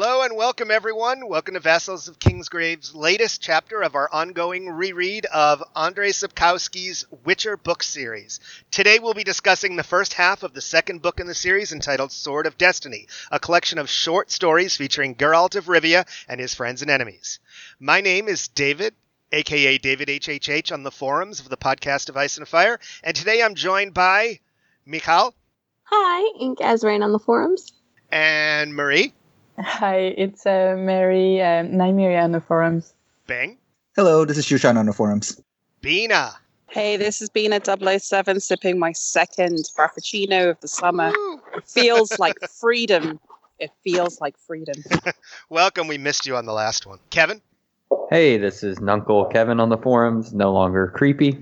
Hello and welcome, everyone. Welcome to Vassals of Kingsgrave's latest chapter of our ongoing reread of Andrzej Sapkowski's Witcher book series. Today we'll be discussing the first half of the second book in the series entitled Sword of Destiny, a collection of short stories featuring Geralt of Rivia and his friends and enemies. My name is David, a.k.a. David HHH on the forums of the podcast of Ice and Fire, and today I'm joined by Michal. Hi, Ink Azrain on the forums. And Marie. Hi, it's Mary Nymeria on the forums. Bang. Hello, this is Shushan on the forums. Bina. Hey, this is Bina 007 sipping my second Frappuccino of the summer. Woo. It feels like freedom. It feels like freedom. Welcome, we missed you on the last one. Kevin? Hey, this is Nuncle Kevin on the forums, no longer creepy.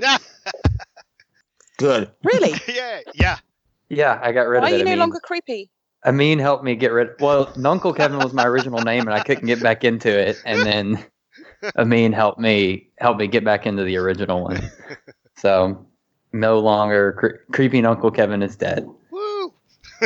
Good. Really? Yeah. Yeah, I got rid Why of it. are you no longer creepy? Amin helped me get rid. Well, Nuncle Kevin was my original name, and I couldn't get back into it. And then Amin helped me get back into the original one. So no longer creepy. Nuncle Kevin is dead. Woo!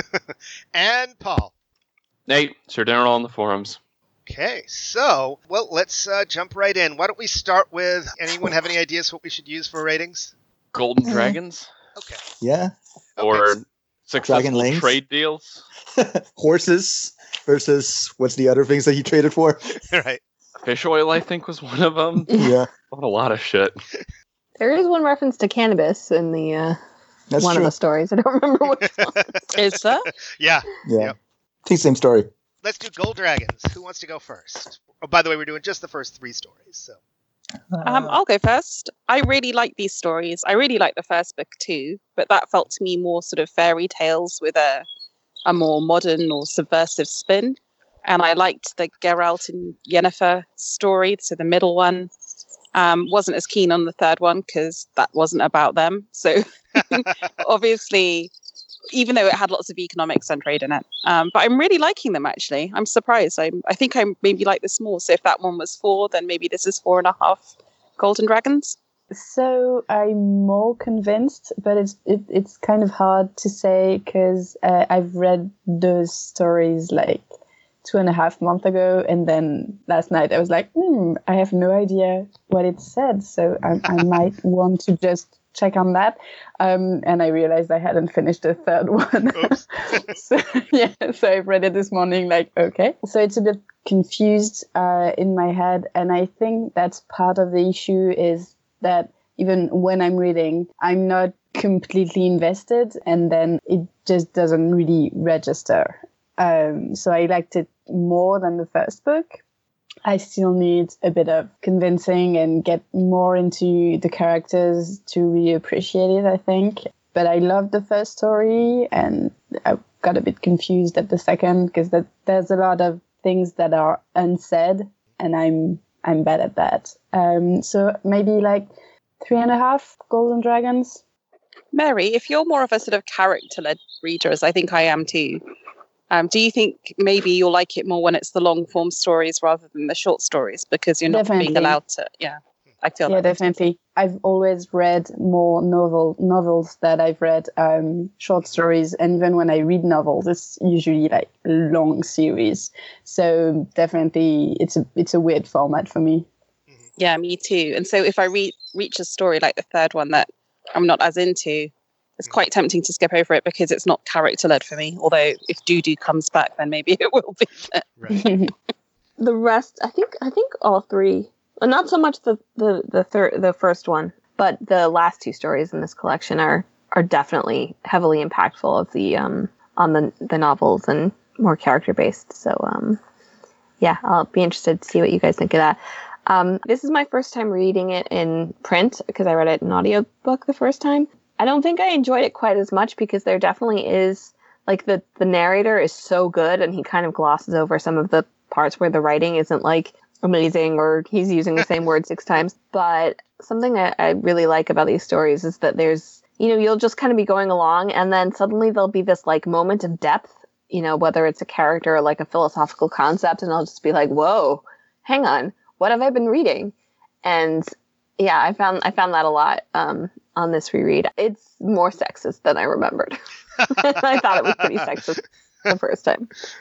And Paul. Nate, Sir Daryl on the forums. Okay, so, let's jump right in. Why don't we start with, anyone have any ideas what we should use for ratings? Golden Dragons? Okay. Yeah. Or successful Dragon Lanes? trade deals? Horses versus what's the other things that he traded for? Right. Fish oil, I think, was one of them. Yeah. What a lot of shit. There is one reference to cannabis in the That's one true. of the stories. I don't remember which one. Is there? Yeah. Yeah. Yep. I think same story. Let's do Gold Dragons. Who wants to go first? Oh, by the way, we're doing just the first 3 stories, so. I'll go first. I really like these stories. I really like the first book too, but that felt to me more sort of fairy tales with a more modern or subversive spin. And I liked the Geralt and Yennefer story, so the middle one. Wasn't as keen on the third one because that wasn't about them. So obviously, even though it had lots of economics and trade in it. But I'm really liking them, actually. I'm surprised. I think I maybe like this more. So if that one was 4, then maybe this is 4.5 Golden Dragons. So I'm more convinced, but it's kind of hard to say because I've read those stories like 2.5 months ago, and then last night I was like, I have no idea what it said, so I might want to just check on that. And I realized I hadn't finished the third one. So I've read it this morning, like, okay. So it's a bit confused in my head, and I think that's part of the issue is that even when I'm reading, I'm not completely invested, and then it just doesn't really register. So I liked it more than the first book. I still need a bit of convincing and get more into the characters to really appreciate it, I think. But I loved the first story, and I got a bit confused at the second because there's a lot of things that are unsaid, and I'm bad at that. So maybe like 3.5 Golden Dragons. Mary, if you're more of a sort of character-led reader, as I think I am too, do you think maybe you'll like it more when it's the long-form stories rather than the short stories because you're not being allowed to? Yeah, I feel yeah, definitely. I've always read more novels that I've read short stories, and even when I read novels, it's usually like long series. So definitely, it's a weird format for me. Yeah, me too. And so if I reach a story like the third one that I'm not as into, it's quite tempting to skip over it because it's not character-led for me. Although if Dudu comes back, then maybe it will be. Right. The rest, I think all 3. Well, not so much the first one, but the last 2 stories in this collection are definitely heavily impactful of the on the novels and more character-based. So yeah, I'll be interested to see what you guys think of that. This is my first time reading it in print because I read it in audiobook the first time. I don't think I enjoyed it quite as much because there definitely is, like, the narrator is so good and he kind of glosses over some of the parts where the writing isn't, like, amazing or he's using the same word 6 times. But something I really like about these stories is that there's, you'll just kind of be going along and then suddenly there'll be this, like, moment of depth, whether it's a character or, like, a philosophical concept, and I'll just be like, whoa, hang on, what have I been reading? And yeah, I found that a lot on this reread. It's more sexist than I remembered. I thought it was pretty sexist the first time.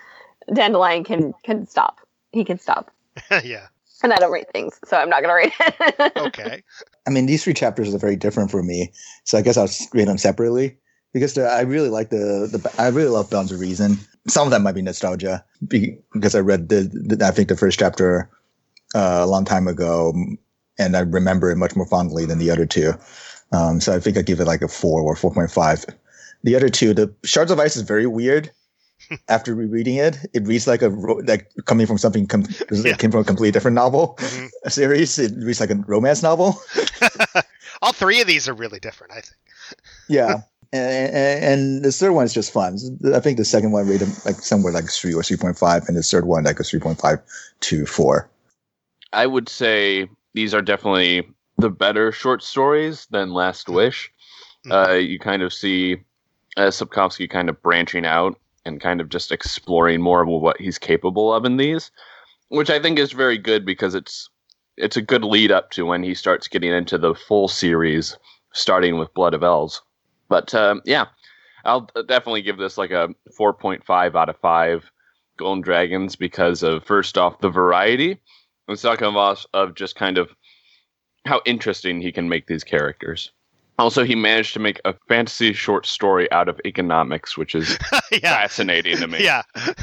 Dandelion can stop. He can stop. Yeah. And I don't rate things, so I'm not going to rate it. Okay. I mean, these 3 chapters are very different for me, so I guess I'll rate them separately because I really like I really love Bounds of Reason. Some of that might be nostalgia because I read I think the first chapter a long time ago, and I remember it much more fondly than the other 2. So I think I give it like a 4 or 4.5. The other 2, the Shards of Ice is very weird. After rereading it, it reads like coming from something it came from a completely different novel a series. It reads like a romance novel. All 3 of these are really different, I think. Yeah, and the third one is just fun. I think the second one rated like somewhere like 3 or 3.5, and the third one like a 3.5 to 4. I would say these are definitely the better short stories than Last Wish. You kind of see Sapkowski kind of branching out and kind of just exploring more of what he's capable of in these, which I think is very good because it's a good lead up to when he starts getting into the full series, starting with Blood of Elves. But yeah, I'll definitely give this like a 4.5 out of 5 Golden Dragons because of, first off, the variety, and second off, of just kind of how interesting he can make these characters. Also, he managed to make a fantasy short story out of economics, which is fascinating to me. Yeah.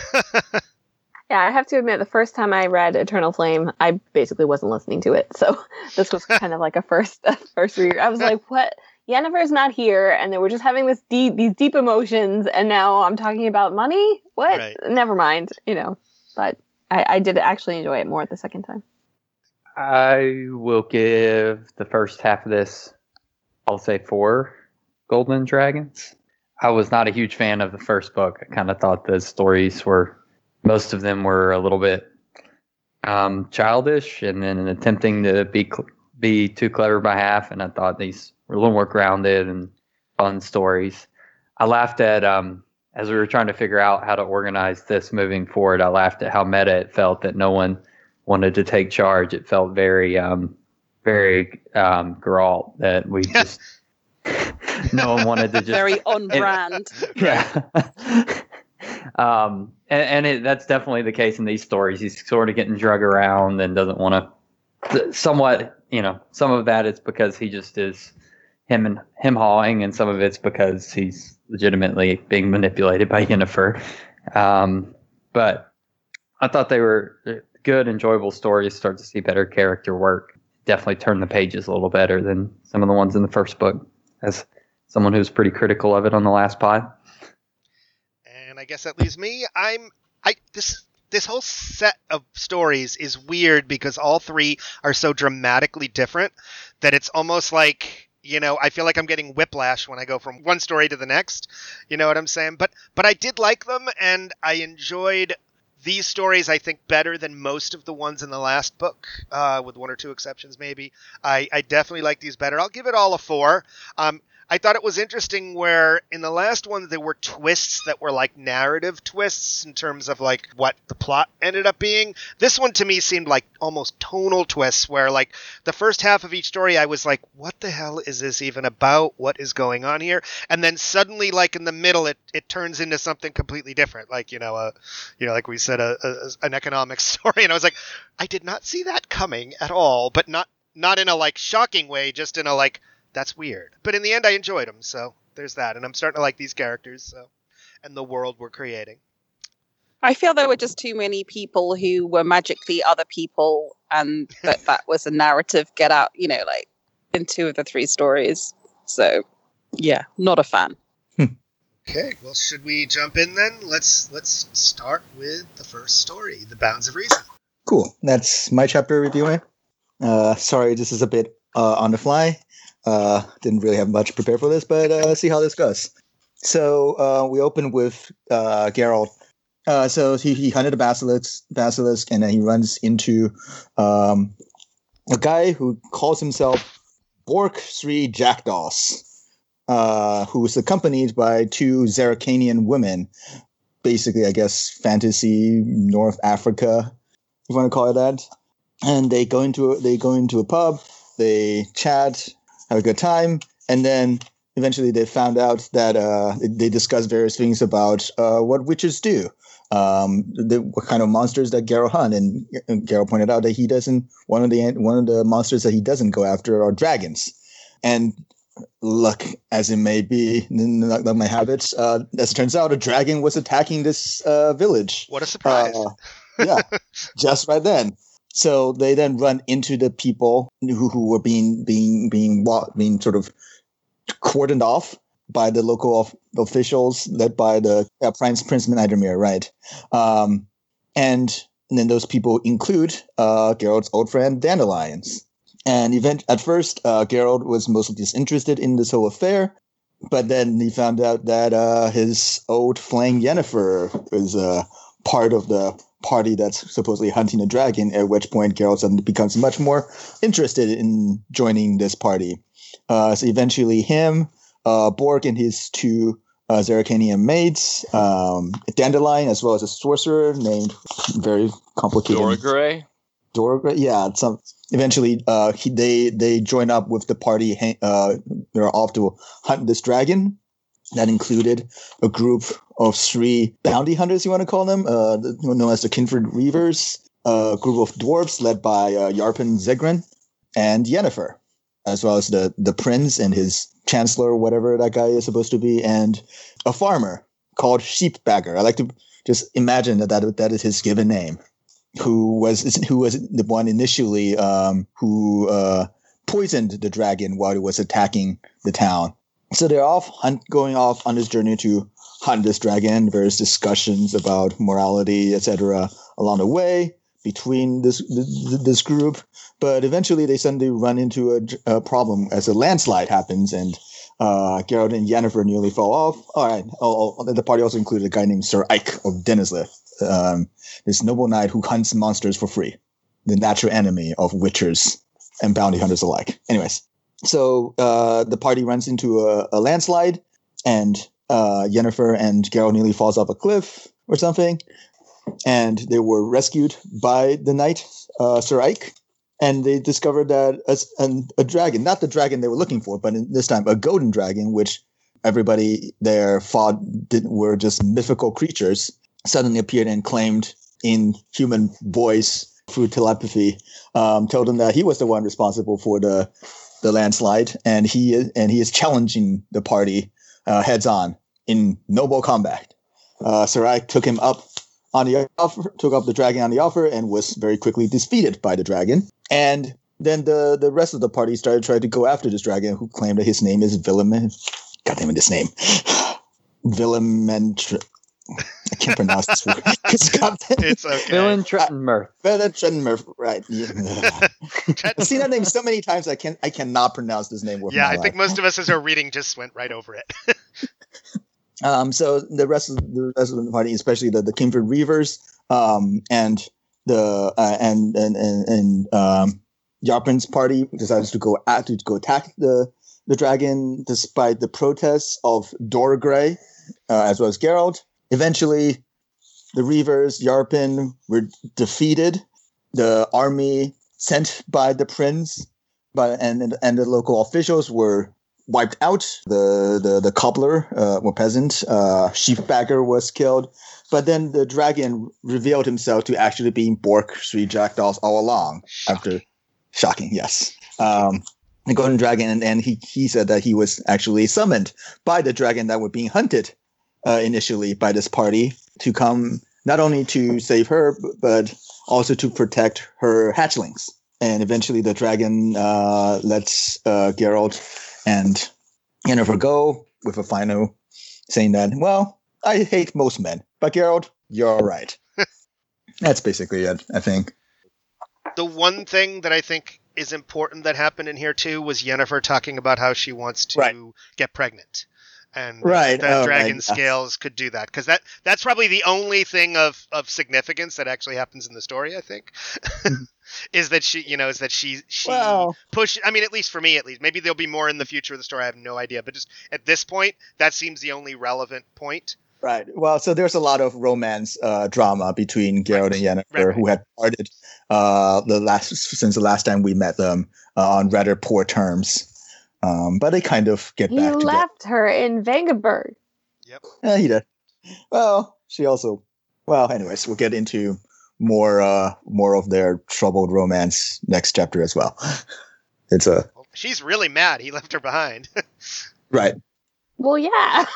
Yeah, I have to admit, the first time I read Eternal Flame, I basically wasn't listening to it. So this was kind of like a first read. I was like, what? Yennefer's not here, and they were just having these deep emotions, and now I'm talking about money? What? Right. Never mind, But I did actually enjoy it more the second time. I will give the first half of this, I'll say 4 Golden Dragons. I was not a huge fan of the first book. I kind of thought the stories most of them were a little bit childish and then attempting to be too clever by half. And I thought these were a little more grounded and fun stories. I laughed at, as we were trying to figure out how to organize this moving forward, I laughed at how meta it felt that no one wanted to take charge. It felt very Geralt, that we just no one wanted to just Very on brand. Yeah. That's definitely the case in these stories. He's sort of getting drug around and doesn't want to. Somewhat, some of that is because he just is him hawing, and some of it's because he's legitimately being manipulated by Yennefer. But I thought they were good, enjoyable stories. Start to see better character work. Definitely turn the pages a little better than some of the ones in the first book, as someone who's pretty critical of it on the last pod. And I guess that leaves me. This whole set of stories is weird because all 3 are so dramatically different that it's almost like, I feel like I'm getting whiplash when I go from one story to the next. You know what I'm saying? But I did like them, and I enjoyed these stories, I think, better than most of the ones in the last book, with 1 or 2 exceptions, maybe. I definitely like these better. I'll give it all a 4. I thought it was interesting where in the last one there were twists that were like narrative twists in terms of like what the plot ended up being. This one to me seemed like almost tonal twists where like the first half of each story I was like, what the hell is this even about? What is going on here? And then suddenly like in the middle it turns into something completely different. Like, like we said, an economic story. And I was like, I did not see that coming at all, but not in a like shocking way, just in a like, that's weird. But in the end, I enjoyed them, so there's that. And I'm starting to like these characters, and the world we're creating. I feel there were just too many people who were magically other people, and that was a narrative get out, like in 2 of the 3 stories. So, yeah, not a fan. Okay, well, should we jump in then? Let's start with the first story, The Bounds of Reason. Cool. That's my chapter reviewing. Sorry, this is a bit on the fly. Didn't really have much prepared for this, but see how this goes. So we open with Geralt. So he hunted a basilisk, and then he runs into a guy who calls himself Bork Sri Jackdaws, who is accompanied by 2 Zaracanian women. Basically, I guess fantasy North Africa, if you want to call it that. And they go into a pub. They chat. Have a good time, and then eventually they found out that they discussed various things about what witches do. what kind of monsters that Geralt hunt, and Geralt pointed out that he doesn't. One of the monsters that he doesn't go after are dragons, and luck as it may be, like my habits, as it turns out, a dragon was attacking this village. What a surprise! Yeah, just right then. So they then run into the people who were being sort of cordoned off by the local officials, led by the Prince Nidermere, right? And then those people include Geralt's old friend Dandelions. And at first, Geralt was mostly disinterested in this whole affair, but then he found out that his old flame Yennefer was part of the party that's supposedly hunting a dragon, at which point Geralt suddenly becomes much more interested in joining this party. So eventually him, Borg and his two Zerrikanian maids, Dandelion, as well as a sorcerer named very complicated Dorgray. Yeah, eventually they join up with the party. They're off to hunt this dragon. That included a group of 3 bounty hunters, you want to call them, known as the Kindred Reavers, a group of dwarves led by Yarpen Zegrin and Yennefer, as well as the prince and his chancellor, whatever that guy is supposed to be, and a farmer called Sheepbagger. I like to just imagine that is his given name, who was the one initially who poisoned the dragon while it was attacking the town. So they're going off on this journey to hunt this dragon. Various discussions about morality, etc., along the way between this group. But eventually, they suddenly run into a problem as a landslide happens, and Geralt and Yennefer nearly fall off. All right. The party also included a guy named Sir Ike of Denizliff, this noble knight who hunts monsters for free, the natural enemy of witchers and bounty hunters alike. Anyways. So the party runs into a landslide, and Yennefer and Geralt nearly falls off a cliff or something, and they were rescued by the knight, Sir Ike, and they discovered that a dragon, not the dragon they were looking for, but this time a golden dragon, which everybody there thought were just mythical creatures, suddenly appeared and claimed in human voice through telepathy, told them that he was the one responsible for the landslide, and he is challenging the party heads on in noble combat. Sir Ike took him up on the offer, took up the dragon on the offer, and was very quickly defeated by the dragon. And then the rest of the party started trying to go after this dragon, who claimed that his name is Vilimen. God damn it, this name, Vilimen. I can't pronounce this word. It's okay. Villain Trentenmurth, right? Yeah. I've seen that name so many times. I cannot pronounce this name. Yeah, I think most of us as our reading just went right over it. So the rest of the party, especially the Kindred Reavers, and Yarpen's party, decides to go attack the dragon, despite the protests of Dorgray, as well as Geralt. Eventually, the Reavers, Yarpen, were defeated. The army sent by the prince, and the local officials were wiped out. The cobbler, or peasant, Sheepbagger, was killed. But then the dragon revealed himself to actually being Bork Sri Jackdaws all along. Shocking, yes. The golden dragon, and he said that he was actually summoned by the dragon that were being hunted initially by this party to come not only to save her, but also to protect her hatchlings. And eventually the dragon lets Geralt and Yennefer go with a final saying that, well, I hate most men, but Geralt, you're all right. That's basically it, I think. The one thing that I think is important that happened in here too was Yennefer talking about how she wants to get pregnant. And that dragon scales could do that, because that's probably the only thing of significance that actually happens in the story, I think. is that she push. I mean, at least for me, maybe there'll be more in the future of the story. I have no idea, but just at this point, that seems the only relevant point. Right. Well, so there's a lot of romance drama between Geralt and Yennefer, who had parted since the last time we met them on rather poor terms. But they kind of get back together. He left her in Vangenberg. Yep. Yeah, he did. Well, she also Well, anyways, we'll get into more of their troubled romance next chapter as well. It's a She's really mad he left her behind. right. Well, yeah.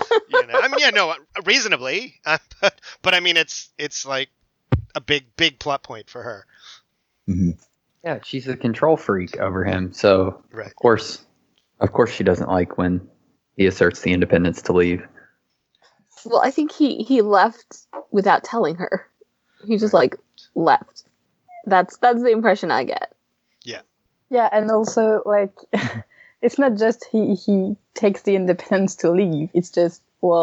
I mean, yeah, no, reasonably, but I mean, it's like a big plot point for her. Mm-hmm. Yeah, she's a control freak over him, so Right. of course she doesn't like when he asserts the independence to leave. Well, I think he left without telling her. He just like left. That's the impression I get. Yeah, and also like it's not just he takes the independence to leave. It's just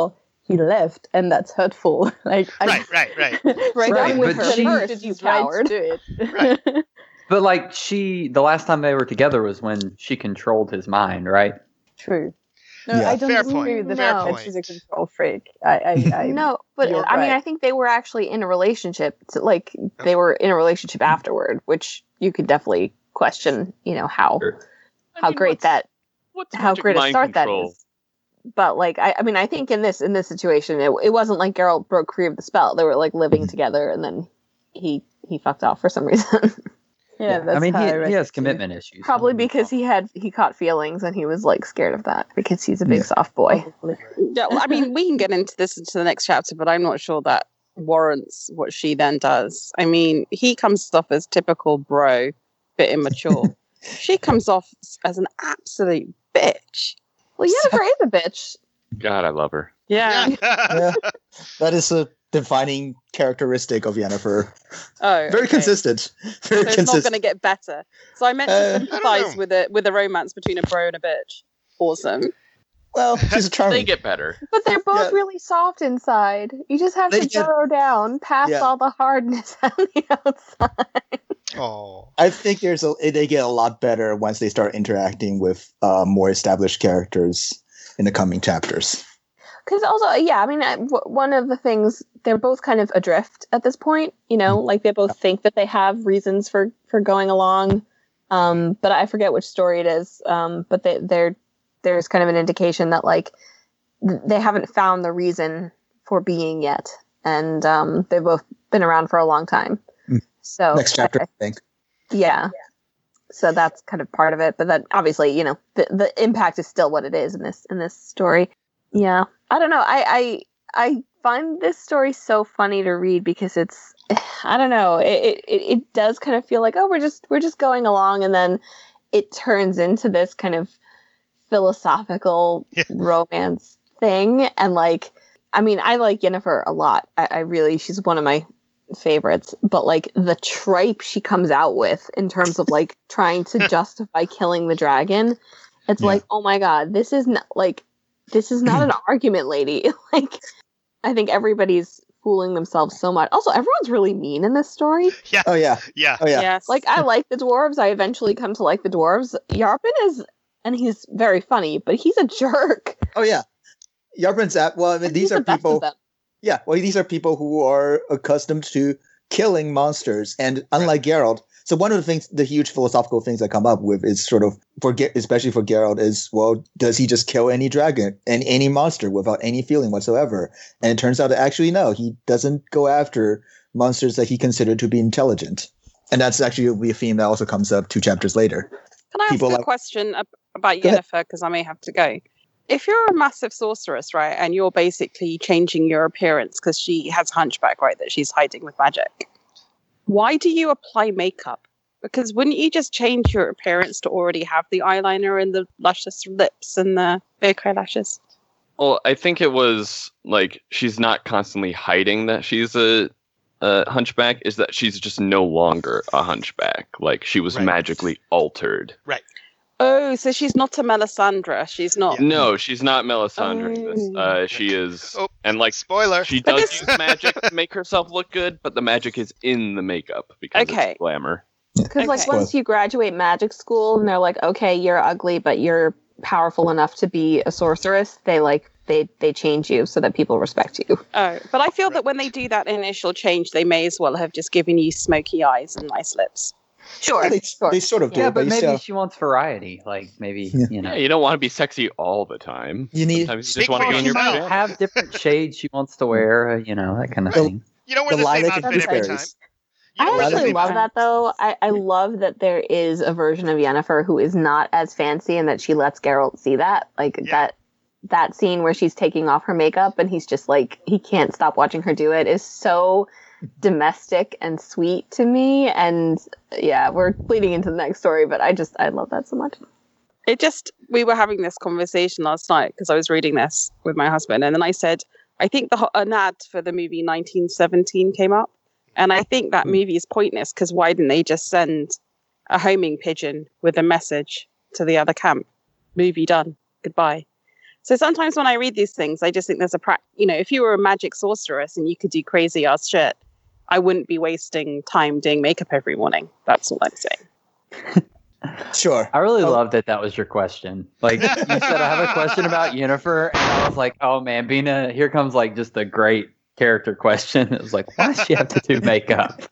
he left, and that's hurtful. Like Right. Break Right, up with but her she- first, you coward. do it. Right. But like the last time they were together was when she controlled his mind, right? True. No, Yeah. I don't Fair agree point. with the Fair fact point. that she's a control freak. I No, but You're I mean, right. I think they were actually in a relationship. Like they were in a relationship afterward, which you could definitely question. How great how great a start that is. But like, I mean, I think in this situation, it wasn't like Geralt broke free of the spell. They were like living together, and then he fucked off for some reason. yeah, that's I mean, how I he read has it too. commitment issues. Probably because he caught feelings, and he was like scared of that because he's a big soft boy. Probably. Yeah, well, I mean, we can get into the next chapter, but I'm not sure that warrants what she then does. I mean, he comes off as typical bro, bit immature. She comes off as an absolute bitch. Well, Yennefer is a bitch. God, I love her. Yeah. Yeah, that is a defining characteristic of Yennefer. Oh, Very okay. consistent. Very So it's not consistent. going to get better. So I meant to I don't sympathize know. with a romance between a bro and a bitch. Awesome. Well, she's a They charming. get better. But they're both Yeah. really soft inside. You just have They to get- burrow down past Yeah. all the hardness on the outside. Oh, I think they get a lot better once they start interacting with more established characters in the coming chapters. Because also, yeah, I mean, one of the things, they're both kind of adrift at this point, like they both think that they have reasons for going along. But I forget which story it is. But there's kind of an indication that like they haven't found the reason for being yet. And they've both been around for a long time. So Next chapter, I think. yeah. So that's kind of part of it, but then obviously, the impact is still what it is in this story. Yeah, I don't know. I find this story so funny to read because it's, I don't know. It does kind of feel like, oh, we're just going along, and then it turns into this kind of philosophical romance thing, and like, I mean, I like Yennefer a lot. I really, she's one of my favorites, but like the tripe she comes out with in terms of like trying to justify killing the dragon, it's like, oh my god, this is not an argument, lady. Like, I think everybody's fooling themselves so much. Also, everyone's really mean in this story. yeah. Oh yeah. Yeah. Oh yeah. Yes. Like, I like the dwarves. I eventually come to like the dwarves. Yarpen is, and he's very funny, but he's a jerk. Oh yeah. Yarpen's at. Well, I mean, And these he's are the best of people. them. Yeah. Well, these are people who are accustomed to killing monsters, and unlike Geralt. So one of the things, the huge philosophical things that come up with is sort of especially for Geralt is, well, does he just kill any dragon and any monster without any feeling whatsoever? And it turns out that actually no, he doesn't go after monsters that he considered to be intelligent. And that's actually a theme that also comes up 2 chapters later. Can I ask people a like- question about Go ahead. Yennefer? Because I may have to go. If you're a massive sorceress, right, and you're basically changing your appearance because she has hunchback, right, that she's hiding with magic, why do you apply makeup? Because wouldn't you just change your appearance to already have the eyeliner and the luscious lips and the fake eyelashes? Well, I think it was like she's not constantly hiding that she's a hunchback. Is that she's just no longer a hunchback? Like she was Right. magically altered. Oh, so she's not a Melisandre. She's not. Yeah. No, she's not Melisandre. in this. Oh. She is, Oh. and like Spoiler. she But does this- use magic to make herself look good, but the magic is in the makeup because Okay. it's glamour. Because like Okay. once you graduate magic school and they're like, okay, you're ugly, but you're powerful enough to be a sorceress, they change you so that people respect you. Oh, but I feel that when they do that initial change, they may as well have just given you smoky eyes and nice lips. Sure, They sort of do, Yeah, but you maybe still, she wants variety. Like maybe Yeah. you know, Yeah, you don't want to be sexy all the time. you need Sometimes you Speak just want to for be in your yourself. pajamas. have different shades she wants to wear. That kind of Well, thing. You don't wear the same lilac and outfit every time. gooseberries. You don't I wear the actually same love outfit. that though. I love that there is a version of Yennefer who is not as fancy and that she lets Geralt see that. Like Yeah. that scene where she's taking off her makeup and he's just like, he can't stop watching her do it is so domestic and sweet to me. And yeah, we're bleeding into the next story, but I love that so much. We were having this conversation last night because I was reading this with my husband, and then I said, I think an ad for the movie 1917 came up, and I think that movie is pointless because why didn't they just send a homing pigeon with a message to the other camp? Movie done. Goodbye. So sometimes when I read these things, I just think there's if you were a magic sorceress and you could do crazy ass shit, I wouldn't be wasting time doing makeup every morning. That's all I'm saying. Sure. I really love that was your question. Like you said, I have a question about Yennefer, and I was like, oh man, Bina, here comes like just a great character question. It was like, why does she have to do makeup?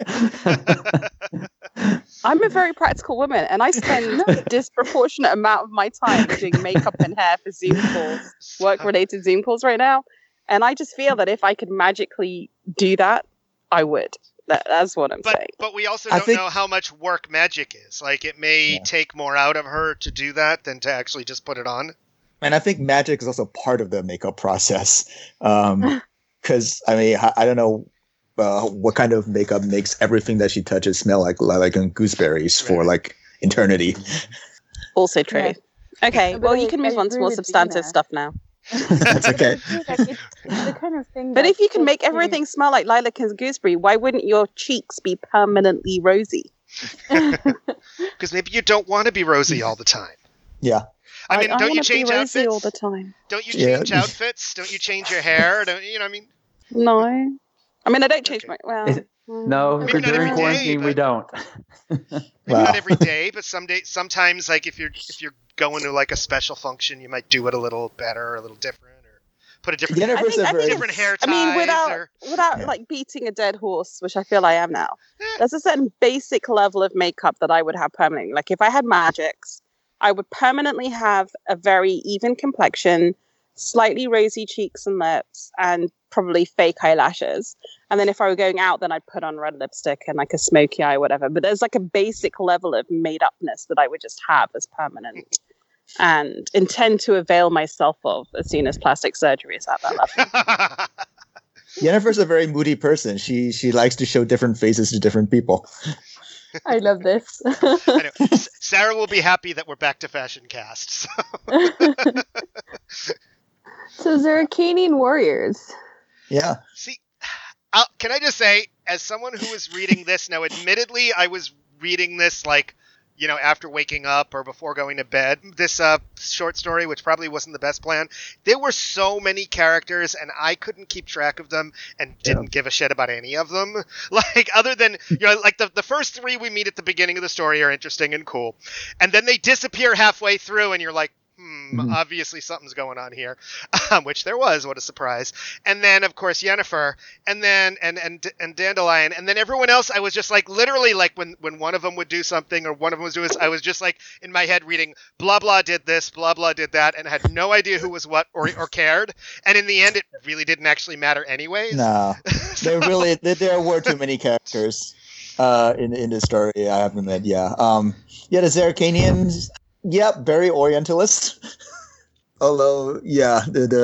I'm a very practical woman, and I spend a disproportionate amount of my time doing makeup and hair for Zoom calls, work-related Zoom calls right now. And I just feel that if I could magically do that, I would. That's what I'm saying. But we also don't know how much work magic is. Like, it may take more out of her to do that than to actually just put it on. And I think magic is also part of the makeup process. Because, I mean, I don't know what kind of makeup makes everything that she touches smell like lilac and gooseberries for, like, eternity. Also true. Yeah. Okay, But well, I you can move on to agree more with substantive Dina. stuff now. That's okay. It's the kind of thing. But that if you can make puts me- everything smell like lilac and gooseberry, why wouldn't your cheeks be permanently rosy? Because maybe you don't want to be rosy all the time. Yeah. I mean, don't you wanna change be rosy outfits? all the time? Don't you Yeah. change outfits? Don't you change your hair? Don't you know? I mean, No. I mean, I don't change Okay. my... Well... Is it- No, Maybe for not during every day, quarantine we but- don't. maybe Wow. not every day, but sometimes, like if you're going to like a special function, you might do it a little better, a little different, or put a different Yennefer's I a think- very... different hair I ties. mean, or, without like beating a dead horse, which I feel I am now, there's a certain basic level of makeup that I would have permanently. Like if I had magics, I would permanently have a very even complexion, slightly rosy cheeks and lips, and probably fake eyelashes. And then if I were going out, then I'd put on red lipstick and like a smoky eye, whatever. But there's like a basic level of made upness that I would just have as permanent and intend to avail myself of as soon as plastic surgery is at that level. Yennefer's a very moody person. She likes to show different faces to different people. I love this. I know. Sarah will be happy that we're back to Fashion Cast. So. So Zeracanian warriors. Yeah. See, can I just say, as someone who is reading this now, admittedly, I was reading this like, after waking up or before going to bed. This short story, which probably wasn't the best plan. There were so many characters, and I couldn't keep track of them, and didn't give a shit about any of them. Like, other than like the first three we meet at the beginning of the story are interesting and cool, and then they disappear halfway through, and you're like, obviously something's going on here, which there was. What a surprise! And then, of course, Yennefer, and then and Dandelion, and then everyone else. I was just like, literally, like when one of them would do something or one of them was doing this, I was just like in my head reading, blah blah did this, blah blah did that, and had no idea who was what or cared. And in the end, it really didn't actually matter anyways. No. There were too many characters in this story, I have to admit, yeah. The Zeracanians, yeah, very Orientalist. Although, yeah,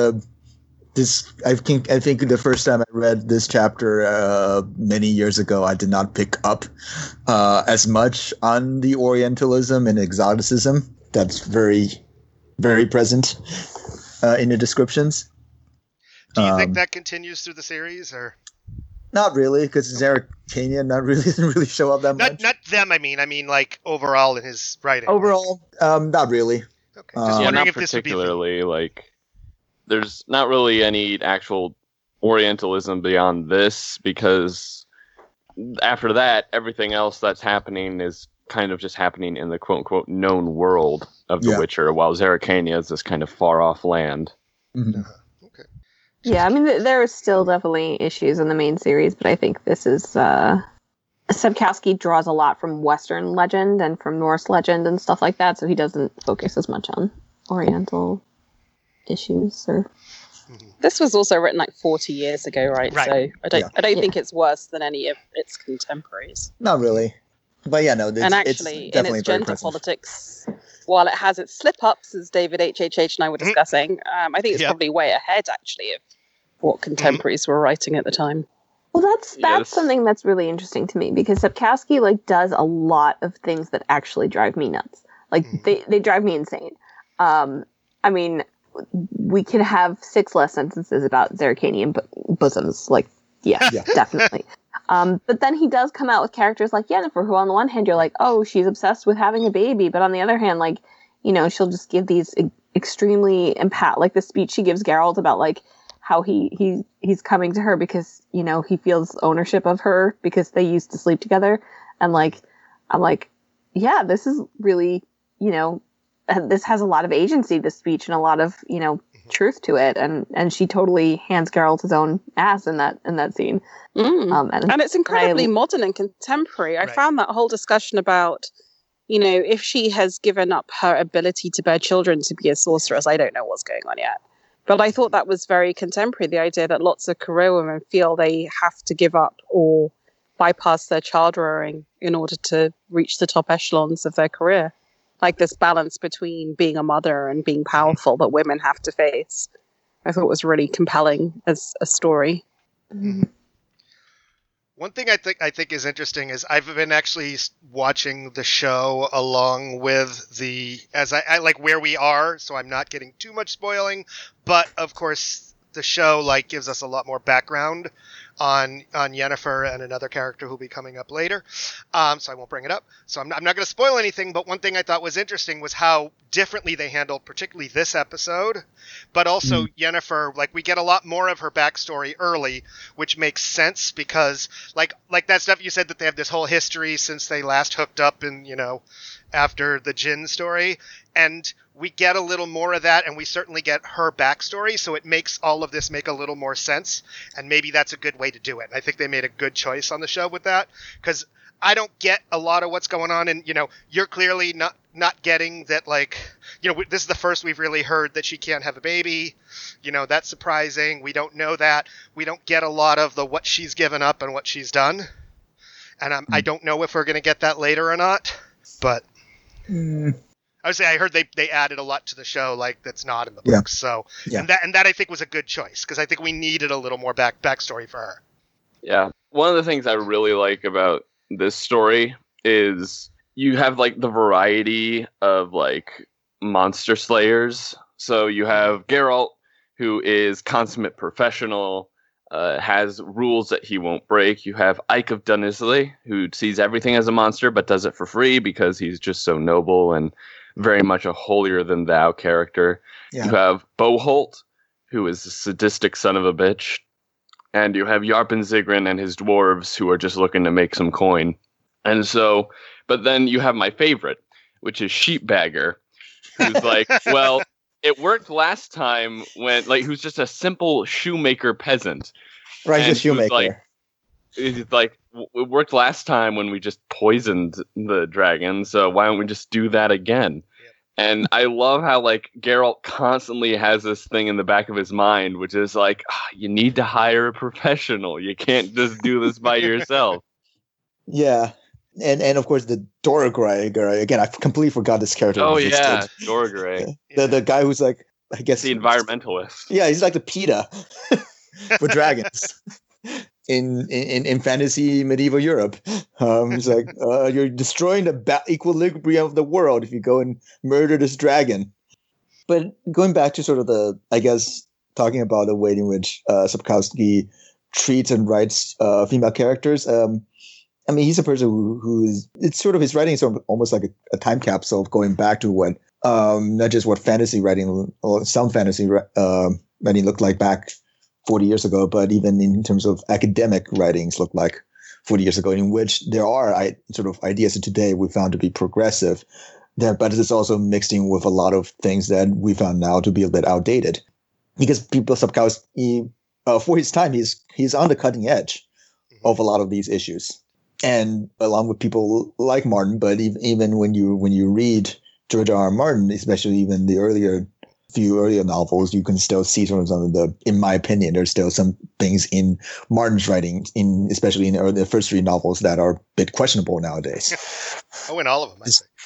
I think the first time I read this chapter many years ago, I did not pick up as much on the Orientalism and exoticism. That's very, very present in the descriptions. Do you think that continues through the series, or not really? Because Zeracanian doesn't really show up that much. Not them. I mean, like overall in his writing. Overall, not really. Okay. Just Yeah, wondering not if this would be. particularly. Like, there's not really any actual Orientalism beyond this, because after that, everything else that's happening is kind of just happening in the quote-unquote known world of The Witcher, while Zeracania is this kind of far-off land. Mm-hmm. Okay. Yeah, I mean, there are still definitely issues in the main series, but I think this is... Sapkowski draws a lot from Western legend and from Norse legend and stuff like that, so he doesn't focus as much on Oriental issues. Or This was also written like 40 years ago, right? Right. So I don't Yeah. think it's worse than any of its contemporaries. Not really. But yeah, no, And actually, in its very gender impressive. politics, while it has its slip-ups, as David H.H.H. and I were discussing, I think it's Yep. probably way ahead, actually, of what contemporaries were writing at the time. Well, that's Yes. something that's really interesting to me because Sapkowski like does a lot of things that actually drive me nuts. Like they drive me insane. I mean, we can have 6 less sentences about Zerrikanian bosoms. Like, yeah. Definitely. But then he does come out with characters like Yennefer, who on the one hand you're like, oh, she's obsessed with having a baby, but on the other hand, like, you know, she'll just give these extremely like the speech she gives Geralt about like how he's coming to her because, you know, he feels ownership of her because they used to sleep together. And like, I'm like, yeah, this is really, you know, this has a lot of agency, this speech, and a lot of, you know, truth to it. And she totally hands Geralt his own ass in that scene. And it's incredibly modern and contemporary. I Right. found that whole discussion about, you know, if she has given up her ability to bear children to be a sorceress, I don't know what's going on yet. But I thought that was very contemporary, the idea that lots of career women feel they have to give up or bypass their child rearing in order to reach the top echelons of their career. Like this balance between being a mother and being powerful that women have to face. I thought was really compelling as a story. One thing I think is interesting is I've been actually watching the show along with I like where we are, so I'm not getting too much spoiling. But of course, the show like gives us a lot more background on Yennefer and another character who'll be coming up later. So I won't bring it up. So I'm not going to spoil anything. But one thing I thought was interesting was how differently they handled, particularly this episode, but also Yennefer. Like we get a lot more of her backstory early, which makes sense because like that stuff you said that they have this whole history since they last hooked up in, you know, after the Jin story, and we get a little more of that, and we certainly get her backstory, so it makes all of this make a little more sense, and maybe that's a good way to do it. And I think they made a good choice on the show with that, because I don't get a lot of what's going on, and, you know, you're clearly not getting that, like, you know, this is the first we've really heard that she can't have a baby. You know, that's surprising. We don't know that. We don't get a lot of the what she's given up and what she's done, and I don't know if we're going to get that later or not, but... I would say I heard they added a lot to the show, like that's not in the books. So and that I think was a good choice because I think we needed a little more backstory for her. Yeah, one of the things I really like about this story is you have like the variety of like monster slayers. So you have Geralt, who is consummate professional, has rules that he won't break. You have Ike of Dunisly, who sees everything as a monster but does it for free because he's just so noble and very much a holier-than-thou character. Yeah. You have Boholt, who is a sadistic son of a bitch. And you have Yarpen Zigrin and his dwarves, who are just looking to make some coin. And so, but then you have my favorite, which is Sheepbagger, who's like, well, it worked last time when, like, who's just a simple shoemaker peasant. Right, And the shoemaker. It's like, it worked last time when we just poisoned the dragon, so why don't we just do that again? Yep. And I love how, like, Geralt constantly has this thing in the back of his mind, which is like, you need to hire a professional. You can't just do this by yourself. Yeah. And of course the Dorgray, again, I completely forgot this character. Oh, existed. yeah, Dorgray. The guy who's like, I guess... The environmentalist. Yeah, he's like the PETA for dragons. In fantasy medieval Europe, it's like you're destroying the equilibrium of the world if you go and murder this dragon. But going back to sort of I guess talking about the way in which Sapkowski treats and writes female characters. I mean, he's a person who is. It's sort of his writing is sort of almost like a time capsule of going back to what not just what fantasy writing or some fantasy writing looked like back 40 years ago, but even in terms of academic writings look like 40 years ago, in which there are sort of ideas that today we found to be progressive, but it's also mixed in with a lot of things that we found now to be a bit outdated. Because people, Sapkowski, for his time, he's on the cutting edge of a lot of these issues. And along with people like Martin, but even when you read George R. R. Martin, especially even the earlier few earlier novels, you can still see some of the, in my opinion, there's still some things in Martin's writing, especially in the first 3 novels, that are a bit questionable nowadays. Oh, in all of them,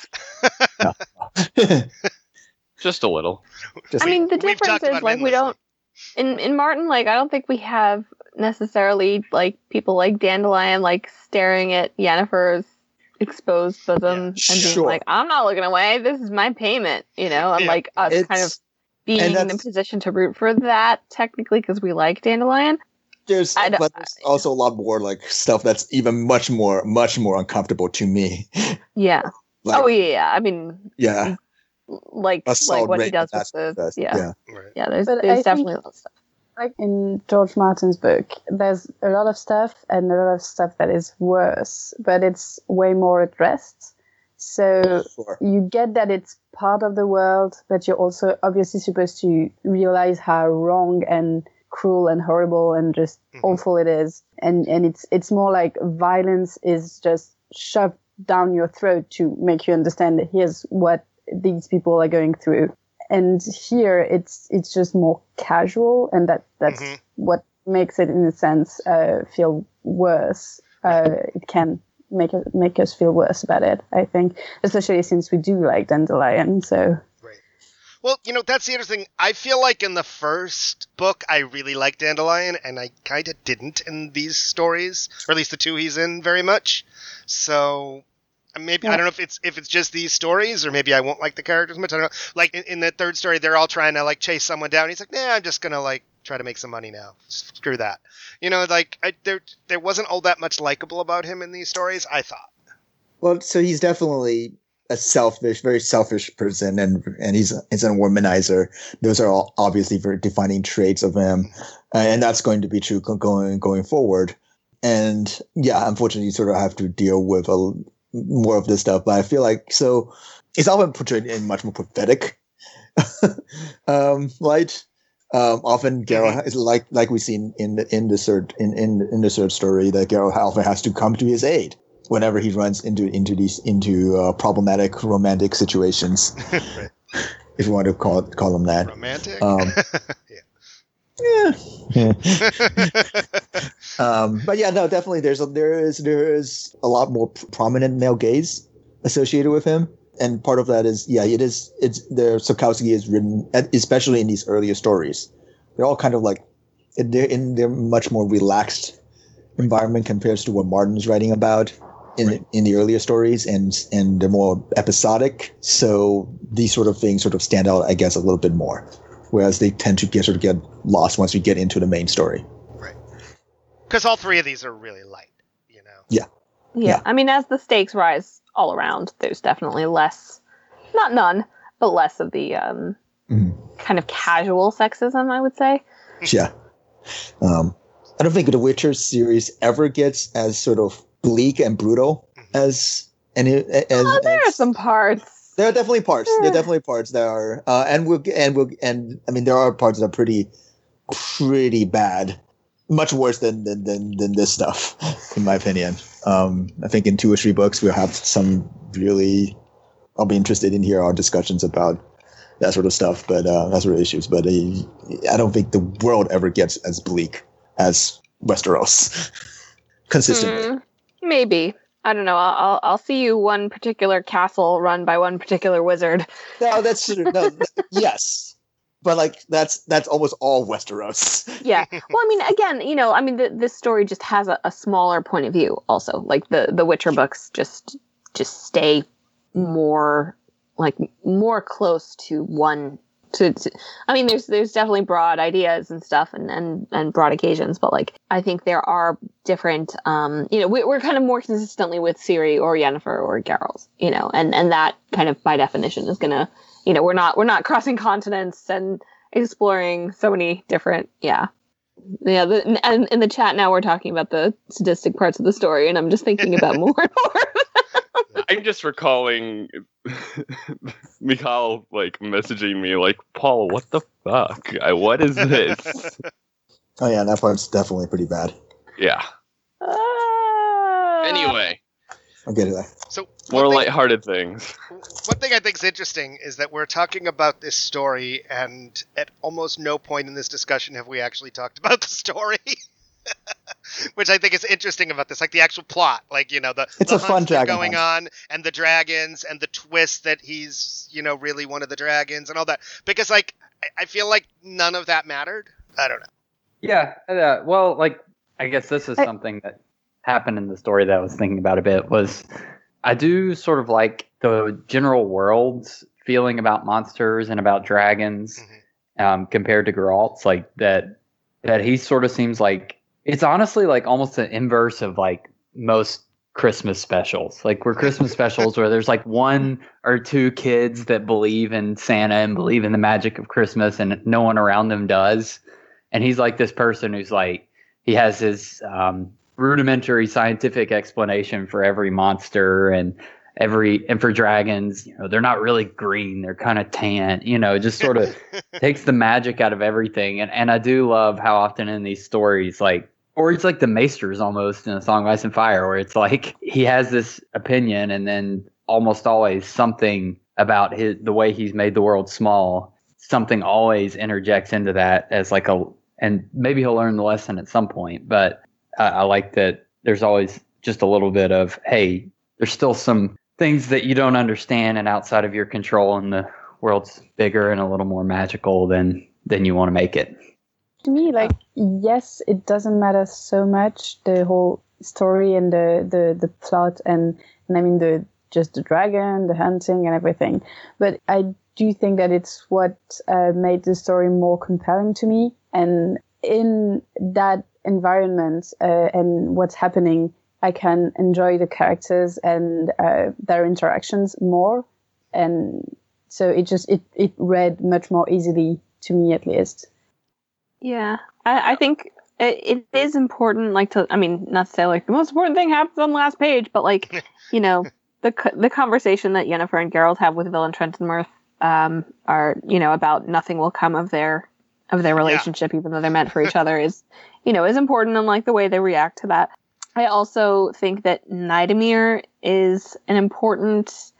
I think. Just a little. I mean, the difference is, like, we don't... In Martin, like, I don't think we have necessarily, like, people like Dandelion, like, staring at Yennefer's exposed bosom and being like, I'm not looking away, this is my payment, and like us kind of being in a position to root for that technically because we like Dandelion. There's also a lot more like stuff that's even much more uncomfortable to me. Yeah. Like, I mean, yeah. Like what he does with the there's definitely a lot of stuff. Like in George Martin's book, there's a lot of stuff and a lot of stuff that is worse, but it's way more addressed. So you get that it's part of the world, but you're also obviously supposed to realize how wrong and cruel and horrible and just awful it is. And it's more like violence is just shoved down your throat to make you understand that here's what these people are going through. And here it's just more casual, and that's what makes it, in a sense, feel worse. It can make us feel worse about it, I think, especially since we do like Dandelion. So. Right. Well, that's the other thing. I feel like in the first book, I really liked Dandelion, and I kind of didn't in these stories, or at least the 2 he's in, very much. So. Maybe I don't know if it's just these stories, or maybe I won't like the characters much. I don't know. Like in the 3rd story, they're all trying to like chase someone down. He's like, "Nah, I'm just gonna like try to make some money now. Screw that." There wasn't all that much likable about him in these stories, I thought. Well, so he's definitely a very selfish person, and he's a womanizer. Those are all obviously very defining traits of him, and that's going to be true going forward. And yeah, unfortunately, you sort of have to deal with more of this stuff, but I feel like it's often portrayed in much more pathetic light. Often Geralt is like we've seen in the third story, that Geralt often has to come to his aid whenever he runs into problematic romantic situations. Right. If you want to call them that. Romantic. But yeah, no, definitely there is a lot more prominent male gaze associated with him, and part of that is Sapkowski is written, especially in these earlier stories. They're all kind of like they're much more relaxed environment compared to what Martin's writing about in the earlier stories, and they're more episodic. So these sort of things sort of stand out, I guess, a little bit more. Whereas they tend to get lost once we get into the main story. Right. Because all 3 of these are really light, Yeah. I mean, as the stakes rise all around, there's definitely less, not none, but less of the kind of casual sexism, I would say. Yeah. I don't think the Witcher series ever gets as sort of bleak and brutal as there are some parts. There are definitely parts. There are definitely parts that are, and I mean, there are parts that are pretty bad, much worse than this stuff, in my opinion. I think in 2 or 3 books we'll have some really. I'll be interested in hear our discussions about that sort of stuff, but that sort of issues. But I don't think the world ever gets as bleak as Westeros consistently. Maybe. I don't know. I'll see you one particular castle run by one particular wizard. No, that's true. No, yes, but like that's almost all Westeros. Yeah. Well, I mean, again, this story just has a smaller point of view. Also, like the Witcher books just stay more close to one. I mean, there's definitely broad ideas and stuff and broad occasions, but like I think there are different. We're kind of more consistently with Ciri or Yennefer or Geralt, and that kind of by definition is gonna, we're not crossing continents and exploring so many different. And in the chat now we're talking about the sadistic parts of the story, and I'm just thinking about more and more. I'm just recalling Mikhail messaging me like, Paul, what the fuck? What is this? Oh yeah, that part's definitely pretty bad. Yeah. Anyway, I'll get to that. So More one thing- lighthearted things. One thing I think is interesting is that we're talking about this story, and at almost no point in this discussion have we actually talked about the story. Which I think is interesting about this, like the actual plot, like, you know, It's the a fun hunts that are dragon going hunt. on, and the dragons, and the twist that he's, you know, really one of the dragons, and all that. Because, like, I feel like none of that mattered. I don't know. Yeah. Well, like, I guess this is something that happened in the story that I was thinking about a bit. Was I do sort of like the general world's feeling about monsters and about dragons, compared to Geralt's, like that he sort of seems like. It's honestly like almost an inverse of like most Christmas specials. Like we're Christmas specials where there's like one or two kids that believe in Santa and believe in the magic of Christmas and no one around them does. And he's like this person who's like, he has his rudimentary scientific explanation for every monster and for dragons, you know, they're not really green, they're kind of tan, you know, just sort of takes the magic out of everything. And I do love how often in these stories, like, or it's like the Maesters almost in A Song of Ice and Fire, where it's like he has this opinion and then almost always something about the way he's made the world small, something always interjects into that as like and maybe he'll learn the lesson at some point, but I like that there's always just a little bit of, hey, there's still some things that you don't understand and outside of your control, and the world's bigger and a little more magical than you want to make it. To me, like, yes, it doesn't matter so much, the whole story and the plot and I mean just the dragon, the hunting and everything. But I do think that it's what made the story more compelling to me. And in that environment and what's happening, I can enjoy the characters and their interactions more. And so it read much more easily to me, at least. Yeah, I think it is important, like, to, I mean, not to say like the most important thing happens on the last page, but like, you know, the conversation that Yennefer and Geralt have with Villain Trentonmirth are, you know, about nothing will come of their relationship, even though they're meant for each other, is, you know, is important, and like the way they react to that. I also think that Nidomir is an important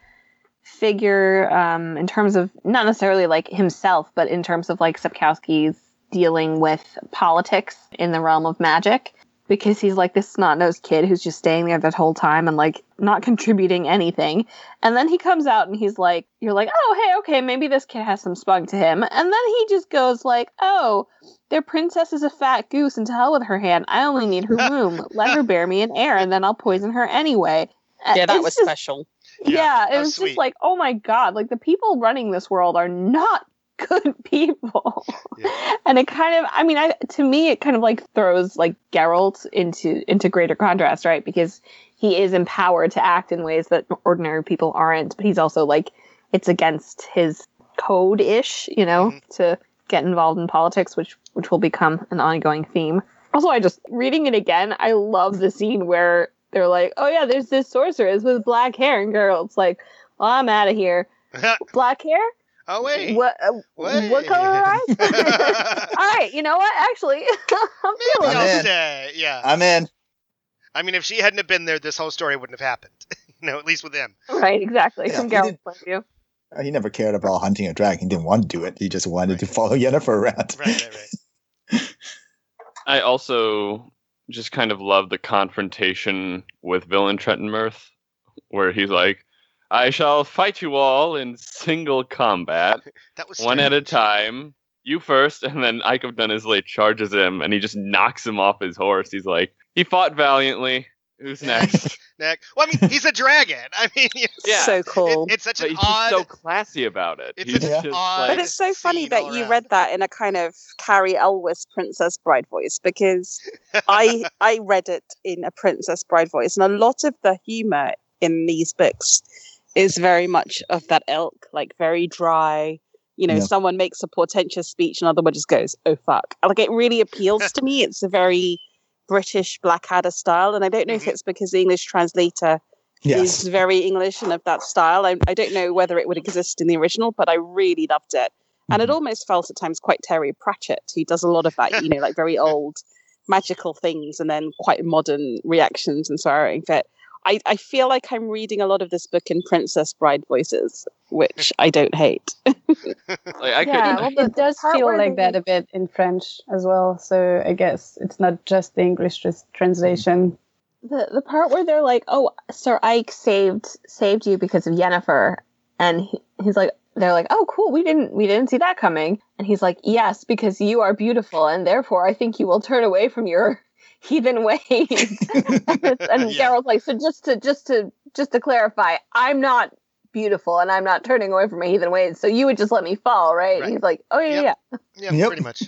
figure in terms of not necessarily like himself, but in terms of like Sapkowski's dealing with politics in the realm of magic, because he's like this snot-nosed kid who's just staying there that whole time and like not contributing anything. And then he comes out and he's like, you're like, oh, hey, okay, maybe this kid has some spunk to him. And then he just goes like, oh, their princess is a fat goose, and to hell with her hand. I only need her womb. Let her bear me an heir, and then I'll poison her anyway. Yeah, that It's was just, special. Yeah, it was sweet. just like, oh my god, like the people running this world are not good people. Yeah. And it kind of, I mean, to me, it kind of like throws like Geralt into greater contrast, right? Because he is empowered to act in ways that ordinary people aren't, but he's also like, it's against his code-ish, you know, to get involved in politics, which will become an ongoing theme. Also, I just, reading it again, I love the scene where they're like, oh yeah, there's this sorceress with black hair, and Geralt's like, well, I'm out of here. Black hair? Oh, wait. What color are eyes? All right, you know what? Actually, I'm Maybe feeling I'll in. stay. Yeah. I'm in. I mean, if she hadn't have been there, this whole story wouldn't have happened. You know, at least with him. right, exactly. Yeah, From he Geralt's did- point of view. He never cared about hunting a dragon. He didn't want to do it. He just wanted to follow Yennefer around. Right. I also just kind of love the confrontation with Villain Trentonmirth, where he's like, I shall fight you all in single combat, That was one at a strange. time. You first, and then Ike Denizli charges him, and he just knocks him off his horse. He's like, he fought valiantly. Who's next? Next. Well, I mean, he's a dragon. I mean, Yeah. So cool. it's such But an he's just odd. so classy about it. It's He's such an just odd- like, But it's so funny scene that all you around. read that in a kind of Carrie Elwes Princess Bride voice, because I read it in a Princess Bride voice, and a lot of the humor in these books is very much of that ilk, like very dry. You know, Yeah. someone makes a portentous speech, and another one just goes, "Oh fuck!" Like it really appeals to me. It's a very British Blackadder style, and I don't know if it's because the English translator Yes. is very English and of that style. I don't know whether it would exist in the original, but I really loved it. And it almost felt at times quite Terry Pratchett, who does a lot of that, you know, like very old magical things and then quite modern reactions and swearing. But I feel like I'm reading a lot of this book in Princess Bride voices, which I don't hate. It does feel like that a bit in French as well. So I guess it's not just the English translation. The part where they're like, "Oh, Sir Ike saved you because of Yennefer," and he's like, "They're like, oh, cool, we didn't see that coming," and he's like, "Yes, because you are beautiful, and therefore I think you will turn away from your heathen ways." and Geralt's like, "So just to clarify, I'm not beautiful, and I'm not turning away from my heathen ways. So you would just let me fall, right?" And he's like, "Oh yeah, yeah, pretty much."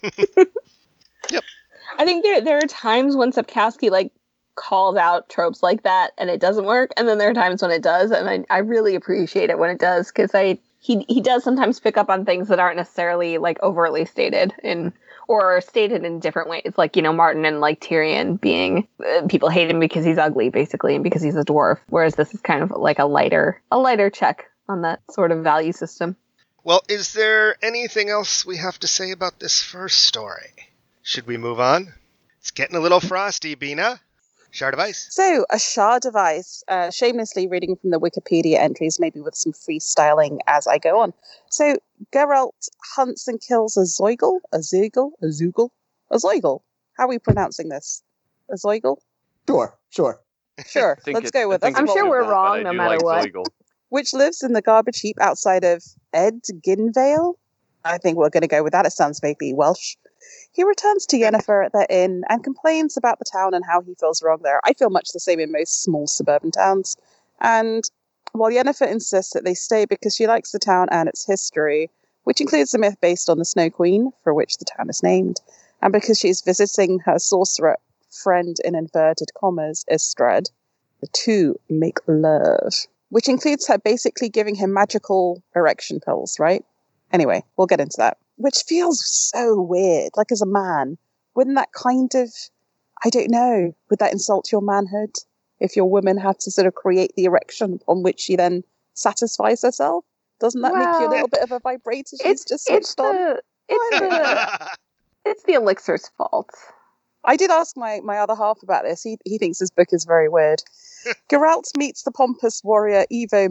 Yep. I think there are times when Sapkowski like calls out tropes like that and it doesn't work, and then there are times when it does, and I really appreciate it when it does, because he does sometimes pick up on things that aren't necessarily like overtly stated or stated in different ways, like, you know, Martin and like Tyrion being people hate him because he's ugly basically and because he's a dwarf, whereas this is kind of like a lighter check on that sort of value system. Well, is there anything else we have to say about this first story? Should we move on? It's getting a little frosty, Bina. Shard of Ice. So, a Shard of Ice, shamelessly reading from the Wikipedia entries, maybe with some freestyling as I go on. So, Geralt hunts and kills a Zeugl? A Zeugl? How are we pronouncing this? A Zeugl? Sure. Sure, let's go with that. I'm sure we're wrong no matter what. Which lives in the garbage heap outside of Edginvale? I think we're going to go with that. It sounds vaguely Welsh. He returns to Yennefer at their inn and complains about the town and how he feels wrong there. I feel much the same in most small suburban towns. And while Yennefer insists that they stay because she likes the town and its history, which includes the myth based on the Snow Queen, for which the town is named, and because she's visiting her sorcerer friend in inverted commas, Istredd, the two make love, which includes her basically giving him magical erection pills, right? Anyway, we'll get into that. Which feels so weird. Like, as a man, wouldn't that kind of, I don't know, would that insult your manhood if your woman had to sort of create the erection on which she then satisfies herself? Doesn't that make you a little bit of a vibrator? She's just switched on. It's the elixir's fault. I did ask my other half about this. He thinks this book is very weird. Geralt meets the pompous warrior Ivo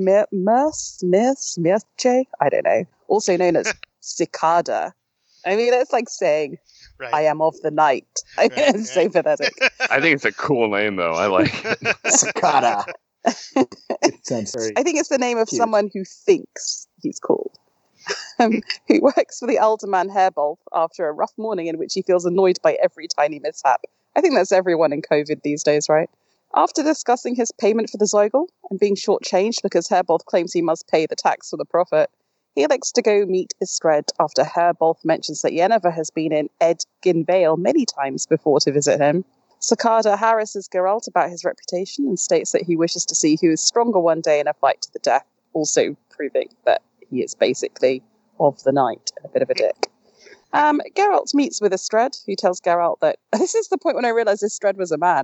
Mirce, I don't know, also known as Cicada. I mean, that's like saying, right. I am of the night. I mean, it's so pathetic. I think it's a cool name, though. I like it. Cicada. It sounds very I think it's the name of cute. Someone who thinks he's cool. Who works for the alderman Herbolth after a rough morning in which he feels annoyed by every tiny mishap. I think that's everyone in COVID these days, right? After discussing his payment for the Zeugl and being shortchanged because Herbolth claims he must pay the tax for the profit, he elects to go meet Istredd after Herbolth mentions that Yennefer has been in Edginvale many times before to visit him. Cicada harasses Geralt about his reputation and states that he wishes to see who is stronger one day in a fight to the death, also proving that he is basically of the night and a bit of a dick. Geralt meets with Istredd, who tells Geralt that this is the point when I realised Istredd was a man.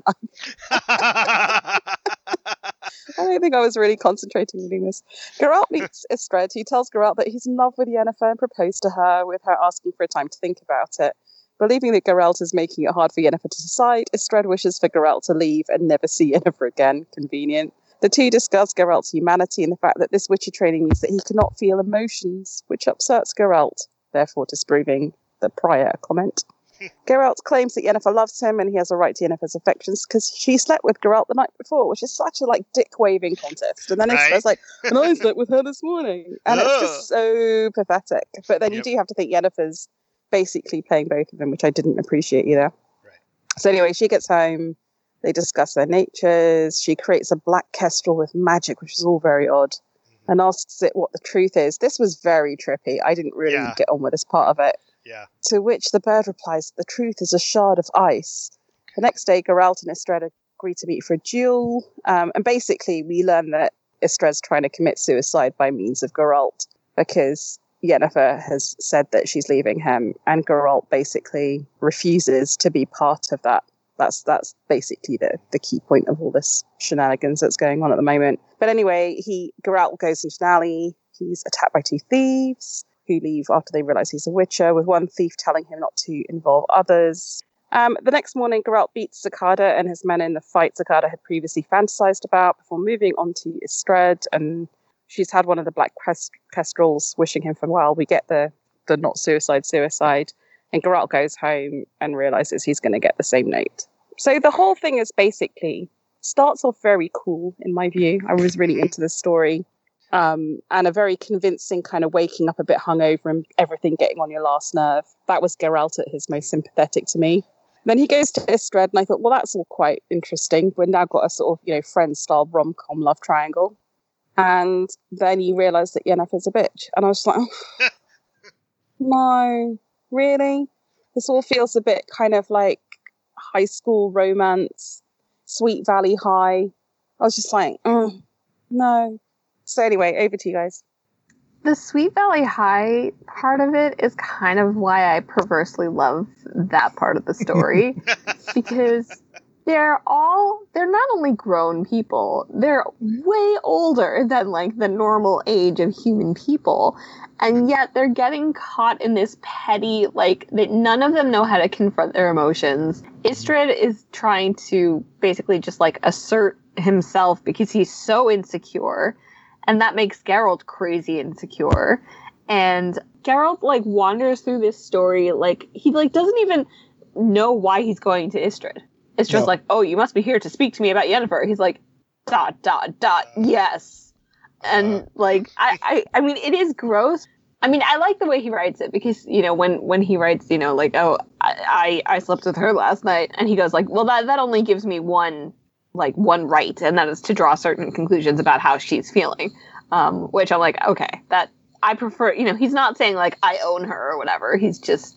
I don't think I was really concentrating reading this. Geralt meets Istredd, who tells Geralt that he's in love with Yennefer and proposed to her, with her asking for a time to think about it. Believing that Geralt is making it hard for Yennefer to decide, Istredd wishes for Geralt to leave and never see Yennefer again. Convenient. The two discuss Geralt's humanity and the fact that this witcher training means that he cannot feel emotions, which upsets Geralt, therefore disproving the prior comment. Geralt claims that Yennefer loves him and he has a right to Yennefer's affections because she slept with Geralt the night before, which is such a dick-waving contest. And then it's like, and I slept with her this morning. And it's just so pathetic. But then you do have to think Yennefer's basically playing both of them, which I didn't appreciate either. Right. So anyway, she gets home. They discuss their natures. She creates a black kestrel with magic, which is all very odd, and asks it what the truth is. This was very trippy. I didn't really get on with this part of it. Yeah. To which the bird replies, the truth is a shard of ice. The next day, Geralt and Istredd agree to meet for a duel. And basically, we learn that Istredd's trying to commit suicide by means of Geralt because Yennefer has said that she's leaving him, and Geralt basically refuses to be part of that. That's basically the key point of all this shenanigans that's going on at the moment. But anyway, Geralt goes into an alley. He's attacked by two thieves who leave after they realise he's a witcher, with one thief telling him not to involve others. The next morning, Geralt beats Zakada and his men in the fight Zakada had previously fantasized about before moving on to Istred, and she's had one of the Black Kestrels wishing him farewell. We get the not suicide, and Geralt goes home and realizes he's going to get the same note. So the whole thing is basically starts off very cool, in my view. I was really into the story. And a very convincing kind of waking up a bit hungover and everything getting on your last nerve. That was Geralt at his most sympathetic to me. Then he goes to Istred, and I thought, well, that's all quite interesting. We've now got a sort of, friend-style rom-com love triangle. And then you realise that Yennefer's a bitch. And I was like, oh, no, really? This all feels a bit kind of like high school romance, Sweet Valley High. I was just like, oh, no. So anyway, over to you guys. The Sweet Valley High part of it is kind of why I perversely love that part of the story. Because they're not only grown people, they're way older than like the normal age of human people. And yet they're getting caught in this petty, like, that none of them know how to confront their emotions. Istred is trying to basically just like assert himself because he's so insecure. And that makes Geralt crazy insecure. And Geralt, like, wanders through this story, like, he, like, doesn't even know why he's going to Istred. It's just like, oh, you must be here to speak to me about Yennefer. He's like, ... yes. And, like, I mean, it is gross. I mean, I like the way he writes it because, when he writes, like, oh, I slept with her last night. And he goes, like, well, that only gives me one right, and that is to draw certain conclusions about how she's feeling, which I'm like, okay, that I prefer, he's not saying like I own her or whatever. He's just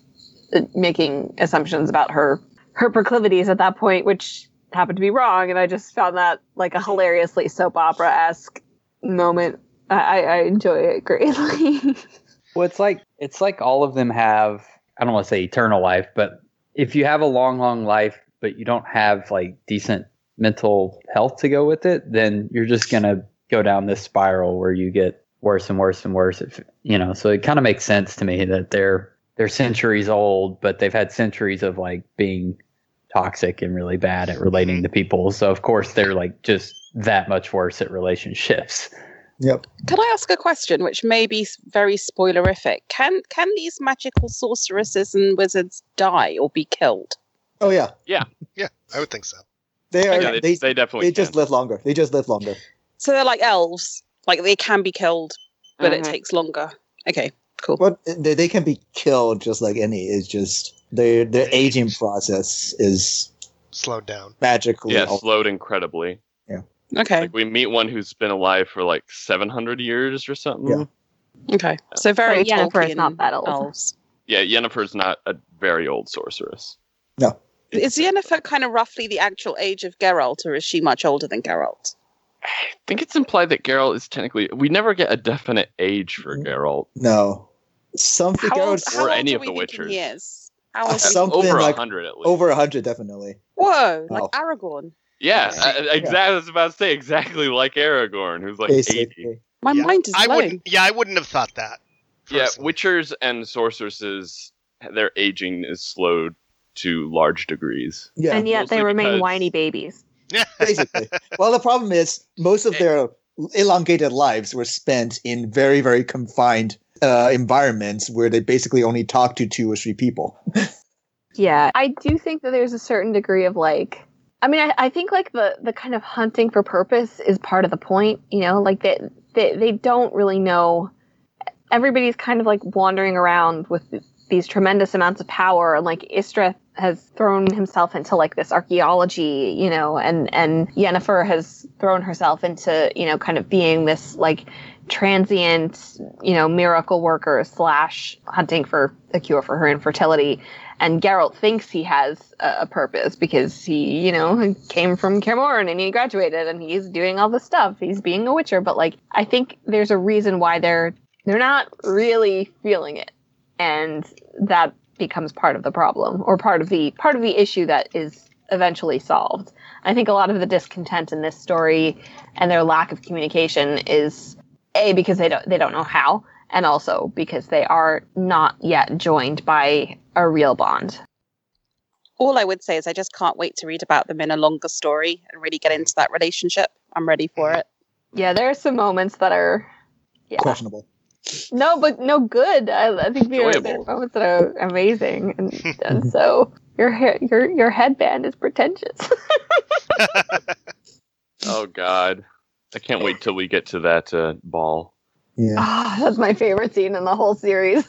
making assumptions about her proclivities at that point, which happened to be wrong. And I just found that like a hilariously soap opera-esque moment. I enjoy it greatly. Well, it's like all of them have, I don't want to say eternal life, but if you have a long life, but you don't have like decent mental health to go with it, then you're just going to go down this spiral where you get worse and worse and worse. So it kind of makes sense to me that they're centuries old, but they've had centuries of like being toxic and really bad at relating to people. So of course they're like just that much worse at relationships. Yep. Can I ask a question, which may be very spoilerific? Can these magical sorceresses and wizards die or be killed? Oh yeah. Yeah, I would think so. They definitely just live longer. They just live longer. So they're like elves. Like they can be killed, but it takes longer. Okay, cool. But they can be killed just like any. It's just their aging process is slowed down. Magically. Yeah, slowed incredibly. Yeah. Okay. Like we meet one who's been alive for like 700 years or something. Yeah. Okay. So very Yennefer is not that old. Elves. Yeah, Yennefer's not a very old sorceress. No. Is Yennefer kind of roughly the actual age of Geralt, or is she much older than Geralt? I think it's implied that Geralt is technically... We never get a definite age for Geralt. No. Something How old or any are of we the thinking Witchers. he is? How old? Something over like 100 at least. over 100, definitely. Whoa, Wow. like Aragorn. Yeah, exactly. I was about to say exactly like Aragorn, who's like 80. Basically. My mind is blown. I wouldn't have thought that. Yeah, personally. Witchers and sorceresses, their aging is slowed to large degrees. Yeah. And yet mostly they remain because- whiny babies. Basically. Well, the problem is most of their elongated lives were spent in very, very confined environments where they basically only talk to 2 or 3 people. Yeah, I do think that there's a certain degree of like, I mean, I think like the kind of hunting for purpose is part of the point, like they don't really know. Everybody's kind of like wandering around with these tremendous amounts of power, and like Istred has thrown himself into like this archaeology, and Yennefer has thrown herself into, kind of being this like transient, miracle worker / hunting for a cure for her infertility. And Geralt thinks he has a purpose because he, came from Kaer Morhen and he graduated and he's doing all this stuff. He's being a witcher, but like I think there's a reason why they're not really feeling it, and that becomes part of the problem, or part of the issue that is eventually solved. I think a lot of the discontent in this story and their lack of communication is because they don't know how, and also because they are not yet joined by a real bond. All I would say is I just can't wait to read about them in a longer story and really get into that relationship. I'm ready for it. Yeah, there are some moments that are Questionable. No, but no good. I think there are moments that are amazing, and so your headband is pretentious. Oh God, I can't wait till we get to that ball. Yeah. That's my favorite scene in the whole series.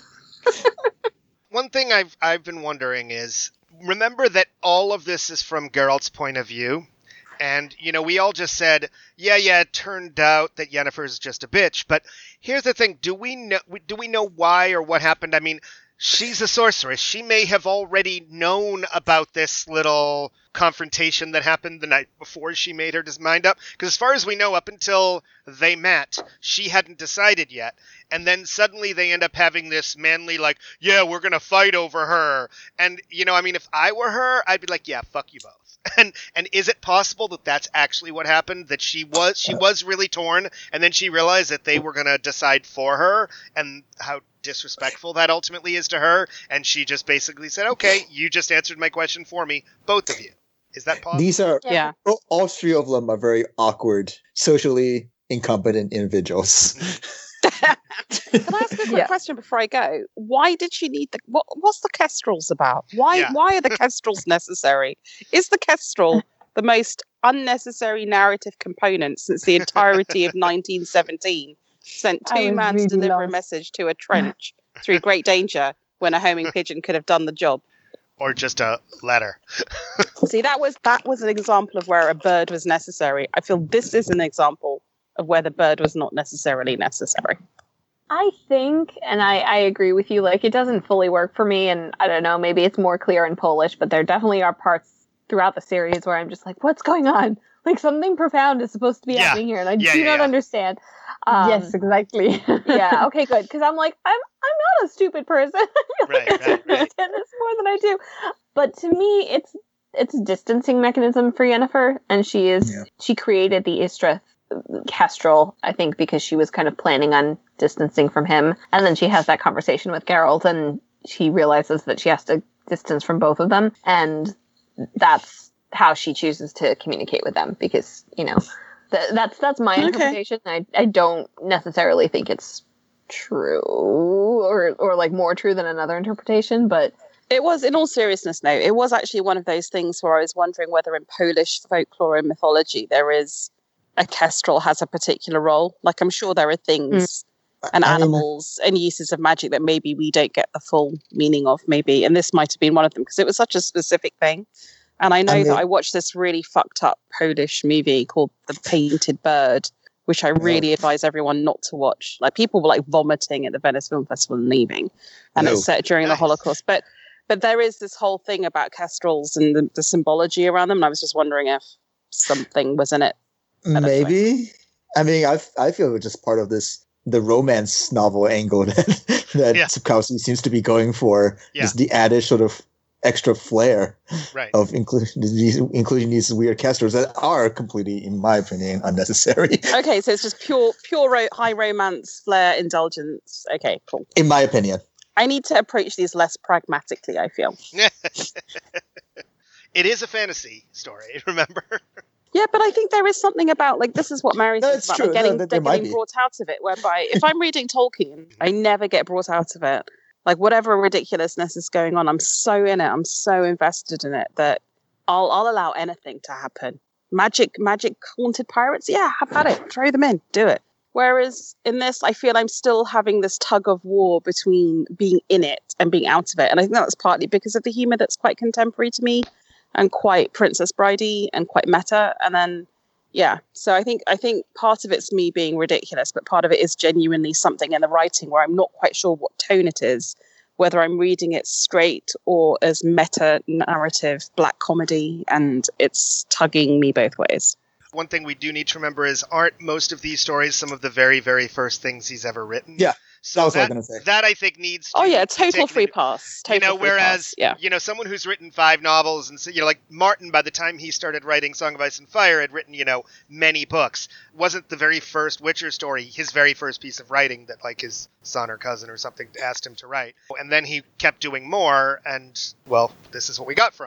One thing I've been wondering is, remember that all of this is from Geralt's point of view, and we all just said, yeah, it turned out that Yennefer's just a bitch. But here's the thing: do we know why or what happened? I mean, she's a sorceress. She may have already known about this little confrontation that happened the night before she made her mind up. Because as far as we know, up until they met, she hadn't decided yet. And then suddenly they end up having this manly, like, yeah, we're going to fight over her. And, I mean, if I were her, I'd be like, yeah, fuck you both. And is it possible that that's actually what happened? That she was really torn, and then she realized that they were going to decide for her, and how disrespectful that ultimately is to her, and she just basically said, okay, you just answered my question for me, both of you. Is that possible? These are Yeah. all three of them are very awkward, socially incompetent individuals. Can I ask a quick question before I go? Why did she need what's the kestrels about? Why are the kestrels necessary? Is the kestrel the most unnecessary narrative component since the entirety of 1917? Sent two men to deliver a message to a trench through great danger when a homing pigeon could have done the job. Or just a letter. See, that was an example of where a bird was necessary. I feel this is an example of where the bird was not necessarily necessary. I think, and I agree with you, like, it doesn't fully work for me, and I don't know, maybe it's more clear in Polish, but there definitely are parts throughout the series where I'm just like, what's going on? Like, something profound is supposed to be happening here, and I do not understand. Yes, exactly. Yeah, okay, good, because I'm like, I'm not a stupid person. I feel like I understand this more than I do. But to me, it's a distancing mechanism for Yennefer, and she created the Istrith kestrel, I think, because she was kind of planning on distancing from him. And then she has that conversation with Geralt, and she realizes that she has to distance from both of them. And that's how she chooses to communicate with them, because, that's my interpretation. I don't necessarily think it's true or like more true than another interpretation, but it was, in all seriousness, no, it was actually one of those things where I was wondering whether in Polish folklore and mythology there is a kestrel has a particular role. Like, I'm sure there are things and animals and uses of magic that maybe we don't get the full meaning of, maybe. And this might have been one of them, because it was such a specific thing. And I know that I watched this really fucked up Polish movie called The Painted Bird, which I really advise everyone not to watch. Like, people were like vomiting at the Venice Film Festival and leaving. And it's set during the Holocaust. But there is this whole thing about kestrels and the symbology around them. And I was just wondering if something was in it. Maybe. I mean, I feel it's just part of the romance novel angle that Sapkowski seems to be going for. Just the added sort of extra flair of including these weird kestrels that are completely, in my opinion, unnecessary. Okay, so it's just pure high romance flair indulgence. Okay, cool. In my opinion. I need to approach these less pragmatically, I feel. It is a fantasy story, remember? Yeah, but I think there is something about, like, this is what Mary says about like, getting brought out of it, whereby if I'm reading Tolkien, I never get brought out of it. Like, whatever ridiculousness is going on, I'm so in it, I'm so invested in it that I'll allow anything to happen. Magic haunted pirates, yeah, have at it, throw them in, do it. Whereas in this, I feel I'm still having this tug of war between being in it and being out of it. And I think that's partly because of the humor that's quite contemporary to me and quite Princess Bridey and quite meta. And then, so I think part of it's me being ridiculous, but part of it is genuinely something in the writing where I'm not quite sure what tone it is, whether I'm reading it straight or as meta narrative black comedy, and it's tugging me both ways. One thing we do need to remember is, aren't most of these stories some of the very, very first things he's ever written? Yeah. So that was what I was going to say. That, I think, needs to... Oh, yeah, total free pass. Whereas, someone who's written 5 novels, and so, like Martin, by the time he started writing Song of Ice and Fire, had written, many books. Wasn't the very first Witcher story his very first piece of writing that, like, his son or cousin or something asked him to write? And then he kept doing more, and, well, this is what we got from it.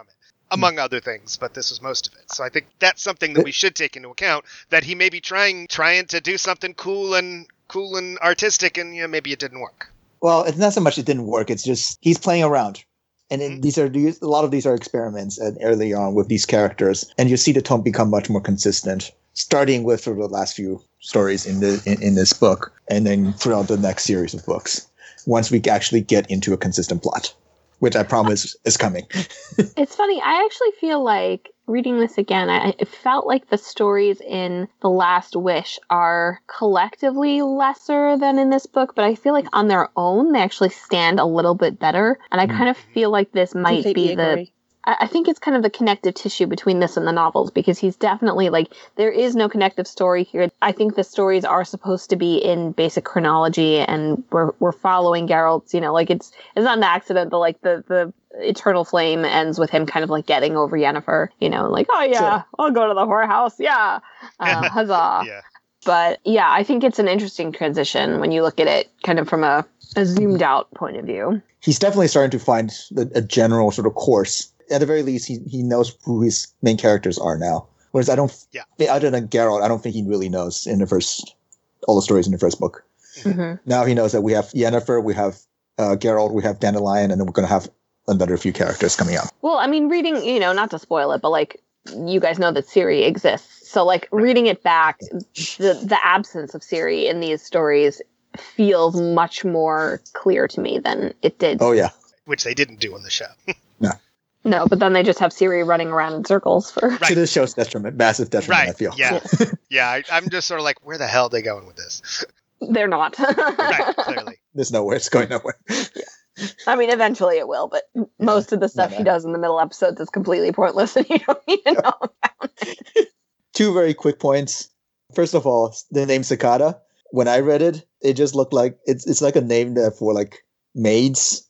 among other things, but this was most of it. So I think that's something that we should take into account, that he may be trying to do something cool and artistic, and maybe it didn't work. Well, it's not so much it didn't work. It's just he's playing around. And a lot of these are experiments early on with these characters. And you see the tone become much more consistent, starting with sort of the last few stories in this book, and then throughout the next series of books, once we actually get into a consistent plot, which I promise is coming. It's funny. I actually feel like reading this again, it felt like the stories in The Last Wish are collectively lesser than in this book, but I feel like on their own, they actually stand a little bit better. And I kind of feel like this might be I think it's kind of the connective tissue between this and the novels, because he's definitely there is no connective story here. I think the stories are supposed to be in basic chronology, and we're following Geralt's, it's not an accident that the Eternal Flame ends with him kind of getting over Yennefer, oh yeah, sure. I'll go to the whorehouse. Yeah. Huzzah. Yeah. But yeah, I think it's an interesting transition when you look at it kind of from a zoomed out point of view. He's definitely starting to find a general sort of course. At the very least, he knows who his main characters are now. Whereas other than Geralt, I don't think he really knows all the stories in the first book. Mm-hmm. Now he knows that we have Yennefer, we have Geralt, we have Dandelion, and then we're going to have another few characters coming up. Well, I mean, reading, not to spoil it, but you guys know that Ciri exists. So reading it back, the absence of Ciri in these stories feels much more clear to me than it did. Oh, yeah. Which they didn't do on the show. No, but then they just have Ciri running around in circles for... To this show's detriment, massive detriment, I feel. Yeah. Yeah, I'm just sort of where the hell are they going with this? They're not. Right, clearly. There's nowhere. It's going nowhere. Yeah. I mean, eventually it will, but most of the stuff he does in the middle episodes is completely pointless, and you don't need to know about it. 2 very quick points. First of all, the name Cicada. When I read it, it just looked like... It's like a name for maids...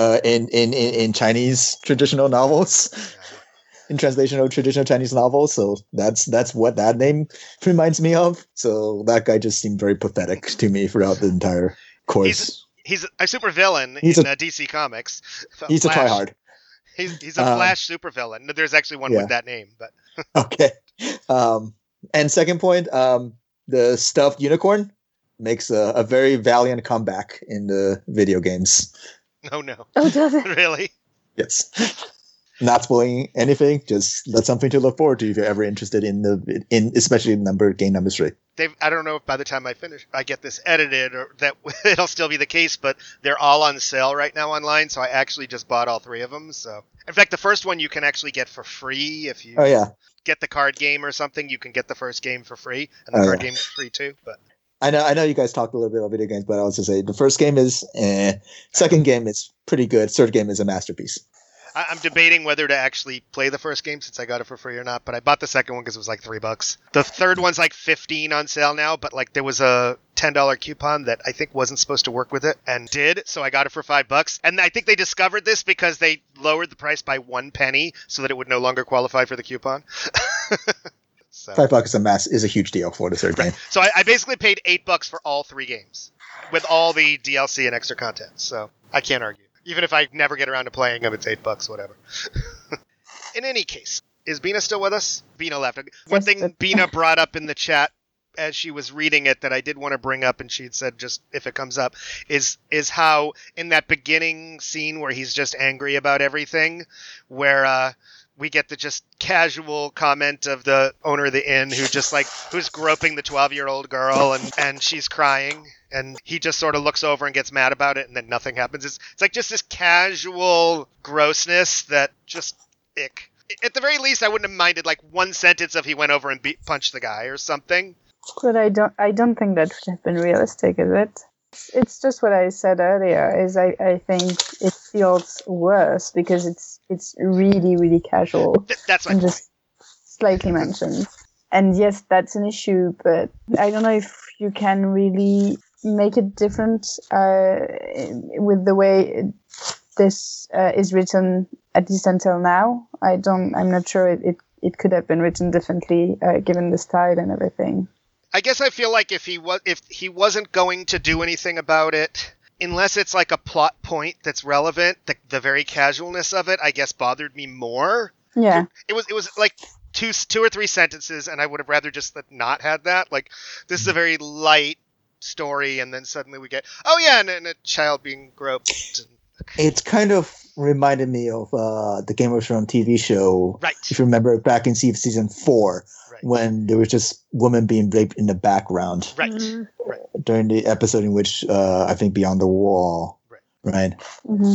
in Chinese traditional novels, in translation of traditional Chinese novels. So that's what that name reminds me of. So that guy just seemed very pathetic to me throughout the entire course. He's a super villain in DC Comics. He's Flash. A tryhard. He's a Flash supervillain. There's actually one with that name, but okay. And second point, the stuffed unicorn makes a very valiant comeback in the video games. Oh, no. Oh, does it? Really? Yes. Not spoiling anything, just that's something to look forward to if you're ever interested in especially game number 3. I don't know if by the time I get this edited, or that it'll still be the case, but they're all on sale right now online, so I actually just bought all 3 of them. So, in fact, the first one you can actually get for free if you get the card game or something. You can get the first game for free, and the card game's free too. But I know you guys talked a little bit about video games, but I was to say the first game is second game is pretty good. Third game is a masterpiece. I'm debating whether to actually play the first game since I got it for free or not, but I bought the second one because it was $3. The third one's $15 on sale now, but there was a $10 coupon that I think wasn't supposed to work with it and did, so I got it for $5. And I think they discovered this because they lowered the price by 1 penny so that it would no longer qualify for the coupon. So. $5 is a huge deal for the third game. So I basically paid $8 for all 3 games with all the DLC and extra content. So I can't argue. Even if I never get around to playing them, it's $8, whatever. In any case, is Bina still with us? Bina left. One thing Bina brought up in the chat as she was reading it that I did want to bring up, and she had said just if it comes up, is how in that beginning scene where he's just angry about everything, where we get the just casual comment of the owner of the inn who's groping the 12-year-old girl and she's crying and he just sort of looks over and gets mad about it and then nothing happens. It's just this casual grossness that just ick. At the very least, I wouldn't have minded one sentence if he went over and punched the guy or something. But I don't think that would have been realistic, is it? It's just what I said earlier, is I think it feels worse because it's really, really casual. That's my and point. Just slightly mentioned. And yes, that's an issue, but I don't know if you can really make it different with the way this is written, at least until now. I'm not sure it could have been written differently given the style and everything. I guess I feel like if he wasn't going to do anything about it, unless it's a plot point that's relevant, the very casualness of it, I guess, bothered me more. Yeah. It was like two or three sentences, and I would have rather just not had that. Like, this is a very light story, and then suddenly we get, oh yeah, and a child being groped. It's kind of reminded me of the Game of Thrones TV show. Right. If you remember back in season 4, Right. when there was just women being raped in the background. Right. Mhm. Right. During the episode in which I think Beyond the Wall. Right. Hmm.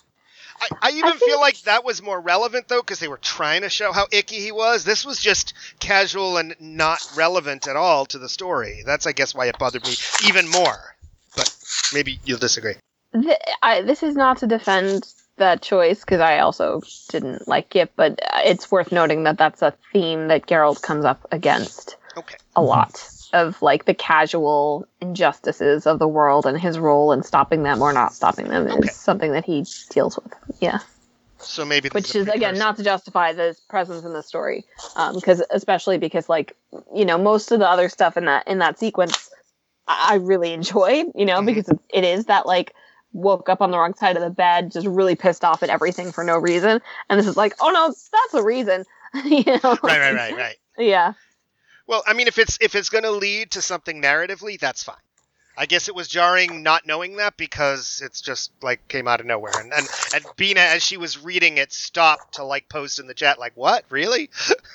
I even feel like that was more relevant, though, because they were trying to show how icky he was. This was just casual and not relevant at all to the story. That's, I guess, why it bothered me even more. But maybe you'll disagree. This is not to defend that choice, because I also didn't like it, but it's worth noting that that's a theme that Geralt comes up against Okay. a lot, of like the casual injustices of the world, and his role in stopping them or not stopping them Okay. is something that he deals with. Yeah. So maybe this Which a is, again, precursor. not to justify this presence in the story, especially because, like, most of the other stuff in that sequence I really enjoyed, Mhm. because it is that, like, woke up on the wrong side of the bed, just really pissed off at everything for no reason, and this is like, oh no, that's a reason. Right. Yeah. Well, I mean, if it's going to lead to something narratively, that's fine. I guess it was jarring not knowing that, because it's just like came out of nowhere, and Bina, as she was reading it, stopped to like post in the chat like, "What, really?"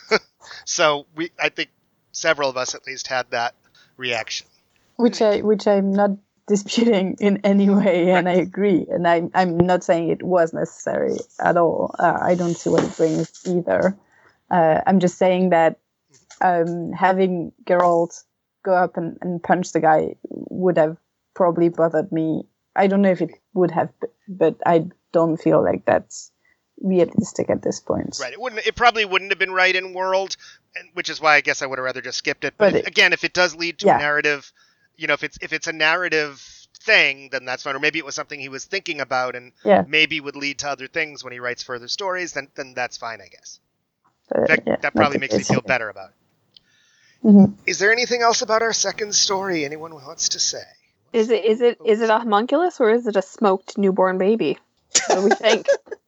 So I think several of us at least had that reaction. Which I'm not disputing in any way, and I agree. And I'm not saying it was necessary at all. I don't see what it brings either. I'm just saying that having Geralt go up and punch the guy would have probably bothered me. I don't know if it would have, but I don't feel like that's realistic at this point. Right. It probably wouldn't have been right in world, which is why I guess I would have rather just skipped it. But if it does lead to a narrative, if it's a narrative thing, then that's fine. Or maybe it was something he was thinking about, and maybe would lead to other things when he writes further stories. Then that's fine, I guess. That probably makes me feel better about it. Mm-hmm. Is there anything else about our second story anyone wants to say? Is it a homunculus, or is it a smoked newborn baby? What do we think?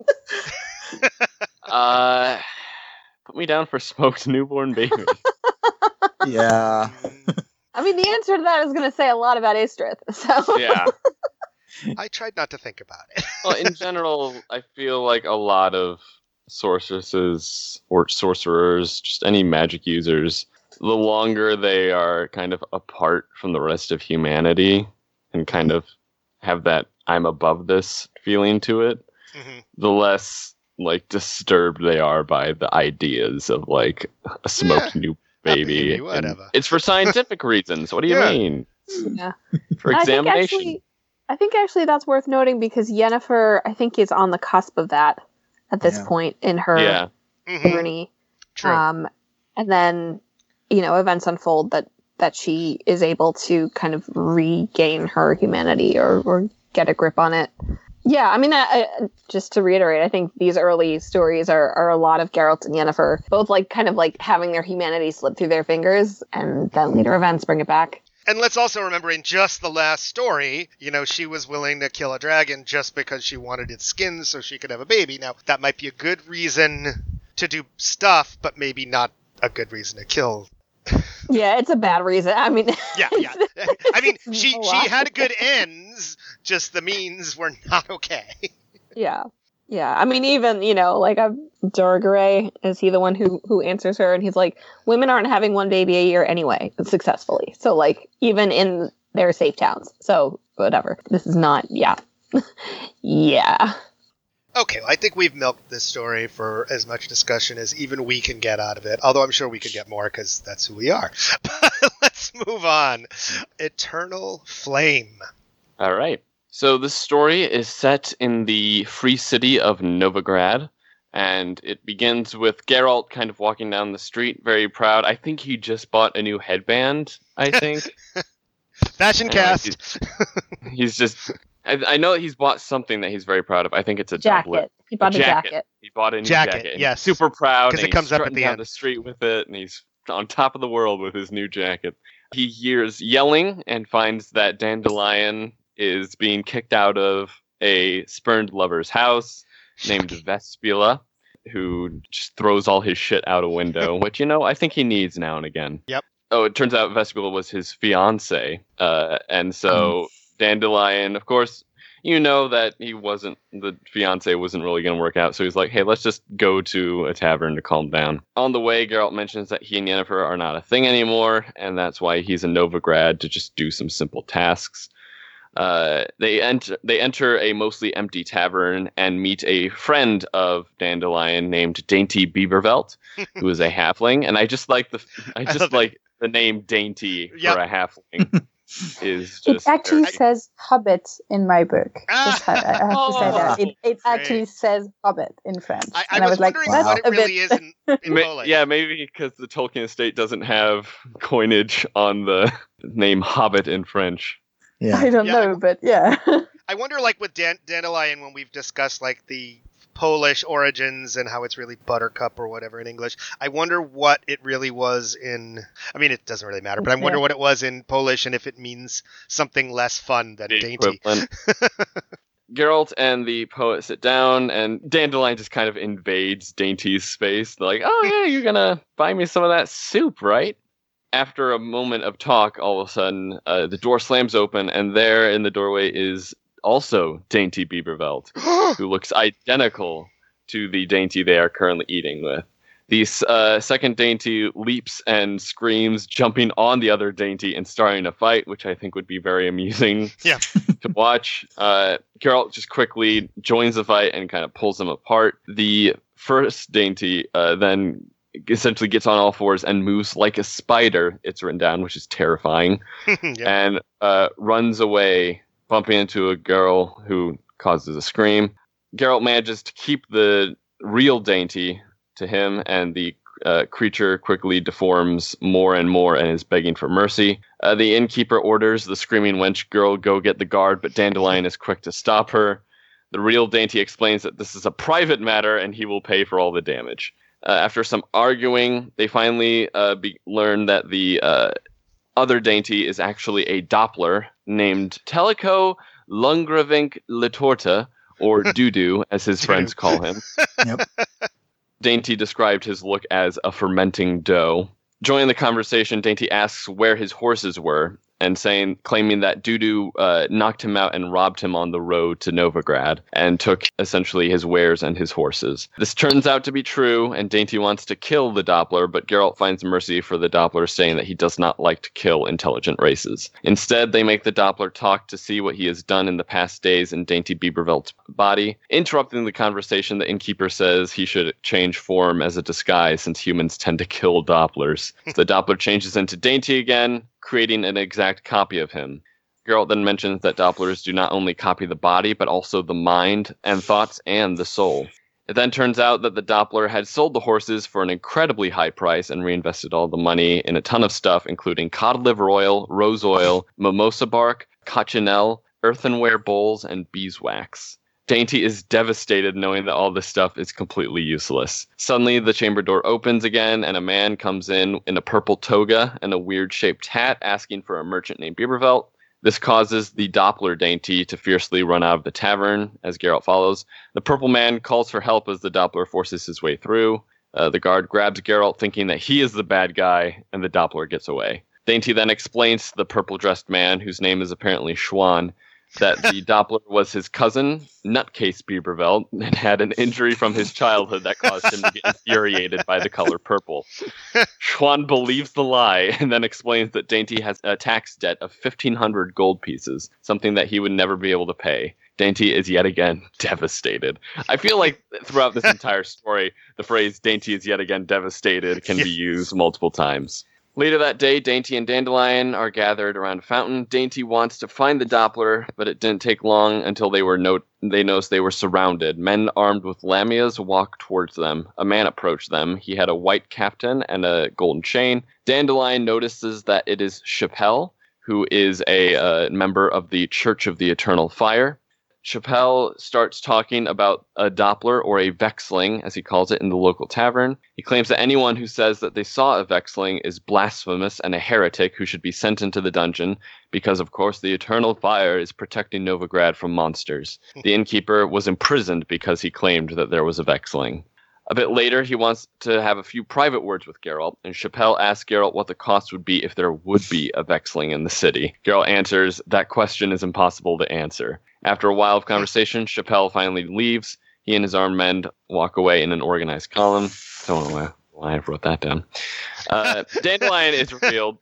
Put me down for smoked newborn baby. Yeah. I mean, the answer to that is going to say a lot about Istrith. So Yeah. I tried not to think about it. Well, in general, I feel like a lot of sorceresses or sorcerers, just any magic users, the longer they are kind of apart from the rest of humanity and kind of have that I'm above this feeling to it, the less like disturbed they are by the ideas of like a smoked new baby. Whatever. It's for scientific reasons. What do you mean? Yeah. For examination. I think actually that's worth noting, because Yennefer, I think, is on the cusp of that at this point in her journey. True. And then, events unfold that she is able to kind of regain her humanity or get a grip on it. Yeah, I mean, just to reiterate, I think these early stories are a lot of Geralt and Yennefer, both like kind of like having their humanity slip through their fingers, and then later events bring it back. And let's also remember, in just the last story, she was willing to kill a dragon just because she wanted its skin so she could have a baby. Now, that might be a good reason to do stuff, but maybe not a good reason to kill. Yeah, it's a bad reason. I mean, yeah. I mean, she had good ends, just the means were not okay. Yeah. I mean, even like Dorgare, is he the one who answers her, and he's like, women aren't having one baby a year anyway, successfully. So like, even in their safe towns. So whatever. This is not. Yeah. Yeah. Okay, well, I think we've milked this story for as much discussion as even we can get out of it. Although I'm sure we could get more, because that's who we are. But let's move on. Eternal Flame. All right. So this story is set in the free city of Novigrad, and it begins with Geralt kind of walking down the street, very proud. I think he just bought a new headband, I think. Fashion cast. He's just... I know that he's bought something that he's very proud of. I think it's a jacket. doublet. He bought a jacket. He bought a new jacket. And yes. He's super proud. Because it comes up at the down end. The street with it, and he's on top of the world with his new jacket. He hears yelling and finds that Dandelion is being kicked out of a spurned lover's house named Vespula. who just throws all his shit out a window, which, I think he needs now and again. Yep. Oh, it turns out Vestibule was his fiance. And so Dandelion, of course, that the fiance wasn't really going to work out. So he's like, hey, let's just go to a tavern to calm down. On the way, Geralt mentions that he and Yennefer are not a thing anymore, and that's why he's in Novigrad to just do some simple tasks. They enter a mostly empty tavern and meet a friend of Dandelion named Dainty Biebervelt, who is a halfling. And I just like the name Dainty for a halfling. It actually says Hobbit in my book. I have to say that. It actually says Hobbit in French. I was wondering what it really is in Polish. Yeah, maybe because the Tolkien estate doesn't have coinage on the name Hobbit in French. Yeah. I don't know, but yeah. I wonder, with Dandelion, when we've discussed, the Polish origins and how it's really buttercup or whatever in English, I wonder what it really was in... I mean, it doesn't really matter, but I wonder what it was in Polish and if it means something less fun than dainty. Geralt and the poet sit down, and Dandelion just kind of invades Dainty's space. They're like, oh yeah, you're gonna buy me some of that soup, right? After a moment of talk, all of a sudden, the door slams open, and there in the doorway is also Dainty Biebervelt, who looks identical to the Dainty they are currently eating with. The second Dainty leaps and screams, jumping on the other Dainty and starting a fight, which I think would be very amusing to watch. Geralt just quickly joins the fight and kind of pulls them apart. The first Dainty then essentially gets on all fours and moves like a spider, it's written down, which is terrifying, and runs away, bumping into a girl who causes a scream. Geralt manages to keep the real Dainty to him, and the creature quickly deforms more and more and is begging for mercy. The innkeeper orders the screaming wench girl go get the guard, but Dandelion is quick to stop her. The real Dainty explains that this is a private matter and he will pay for all the damage. After some arguing, they finally learn that the other Dainty is actually a Doppler named Teleco Lungravink Litorta, or Dudu, as his friends call him. Yep. Dainty described his look as a fermenting dough. Joining the conversation, Dainty asks where his horses were, and claiming that Dudu knocked him out and robbed him on the road to Novigrad and took essentially his wares and his horses. This turns out to be true, and Dainty wants to kill the Doppler, but Geralt finds mercy for the Doppler, saying that he does not like to kill intelligent races. Instead, they make the Doppler talk to see what he has done in the past days in Dainty Biebervelt's body. Interrupting the conversation, the innkeeper says he should change form as a disguise since humans tend to kill Dopplers. The Doppler changes into Dainty again, creating an exact copy of him. Geralt then mentions that Dopplers do not only copy the body, but also the mind and thoughts and the soul. It then turns out that the Doppler had sold the horses for an incredibly high price and reinvested all the money in a ton of stuff, including cod liver oil, rose oil, mimosa bark, cochineal, earthenware bowls, and beeswax. Dainty is devastated knowing that all this stuff is completely useless. Suddenly, the chamber door opens again, and a man comes in a purple toga and a weird-shaped hat, asking for a merchant named Biebervelt. This causes the Doppler Dainty to fiercely run out of the tavern, as Geralt follows. The purple man calls for help as the Doppler forces his way through. The guard grabs Geralt, thinking that he is the bad guy, and the Doppler gets away. Dainty then explains to the purple-dressed man, whose name is apparently Schwan, that the Doppler was his cousin, Nutcase Biebervelt, and had an injury from his childhood that caused him to get infuriated by the color purple. Schwan believes the lie and then explains that Dainty has a tax debt of 1,500 gold pieces, something that he would never be able to pay. Dainty is yet again devastated. I feel like throughout this entire story, the phrase Dainty is yet again devastated can be used multiple times. Later that day, Dainty and Dandelion are gathered around a fountain. Dainty wants to find the Doppler, but it didn't take long until they noticed they were surrounded. Men armed with lamias walked towards them. A man approached them. He had a white kaftan and a golden chain. Dandelion notices that it is Chappelle, who is a member of the Church of the Eternal Fire. Chappelle starts talking about a Doppler, or a Vexling, as he calls it, in the local tavern. He claims that anyone who says that they saw a Vexling is blasphemous and a heretic who should be sent into the dungeon, because, of course, the Eternal Fire is protecting Novigrad from monsters. The innkeeper was imprisoned because he claimed that there was a Vexling. A bit later, he wants to have a few private words with Geralt, and Chappelle asks Geralt what the cost would be if there would be a Vexling in the city. Geralt answers, that question is impossible to answer. After a while of conversation, Chappelle finally leaves. He and his armed men walk away in an organized column. Don't know why I wrote that down. Dandelion is revealed,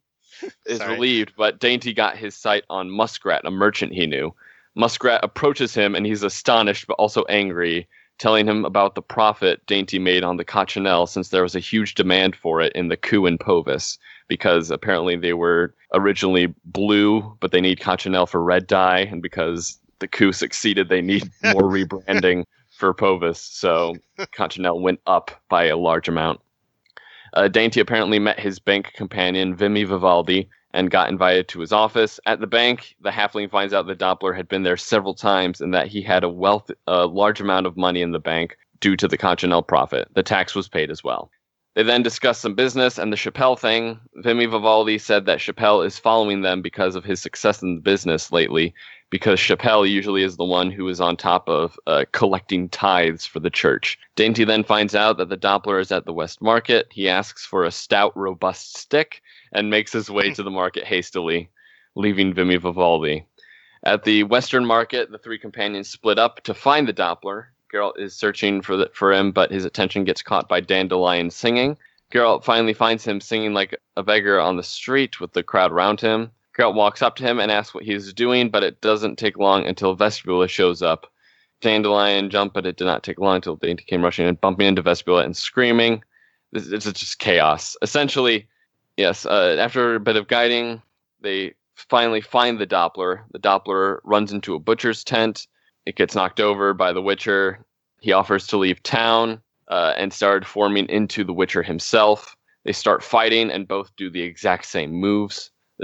relieved, but Dainty got his sight on Muskrat, a merchant he knew. Muskrat approaches him, and he's astonished but also angry, telling him about the profit Dainty made on the Cochineal since there was a huge demand for it in the coup in Povis, because apparently they were originally blue, but they need Cochineal for red dye, and because the coup succeeded, they need more rebranding for Povis, so Cochineal went up by a large amount. Dainty apparently met his bank companion, Vimy Vivaldi, and got invited to his office. At the bank, the halfling finds out the Doppler had been there several times and that he had a large amount of money in the bank due to the Cochineal profit. The tax was paid as well. They then discuss some business and the Chappelle thing. Vimy Vivaldi said that Chappelle is following them because of his success in the business lately, because Chappelle usually is the one who is on top of collecting tithes for the church. Dainty then finds out that the Doppler is at the West Market. He asks for a stout, robust stick and makes his way to the market hastily, leaving Vimy Vivaldi. At the Western Market, the three companions split up to find the Doppler. Geralt is searching for him, but his attention gets caught by Dandelion singing. Geralt finally finds him singing like a beggar on the street with the crowd around him. Geralt walks up to him and asks what he's doing, but it doesn't take long until Vespula shows up. Dandelion jumped, but it did not take long until Dainty came rushing and bumping into Vespula and screaming. It's just chaos. Essentially, yes, after a bit of guiding, they finally find the Doppler. The Doppler runs into a butcher's tent. It gets knocked over by the Witcher. He offers to leave town and started forming into the Witcher himself. They start fighting and both do the exact same moves. The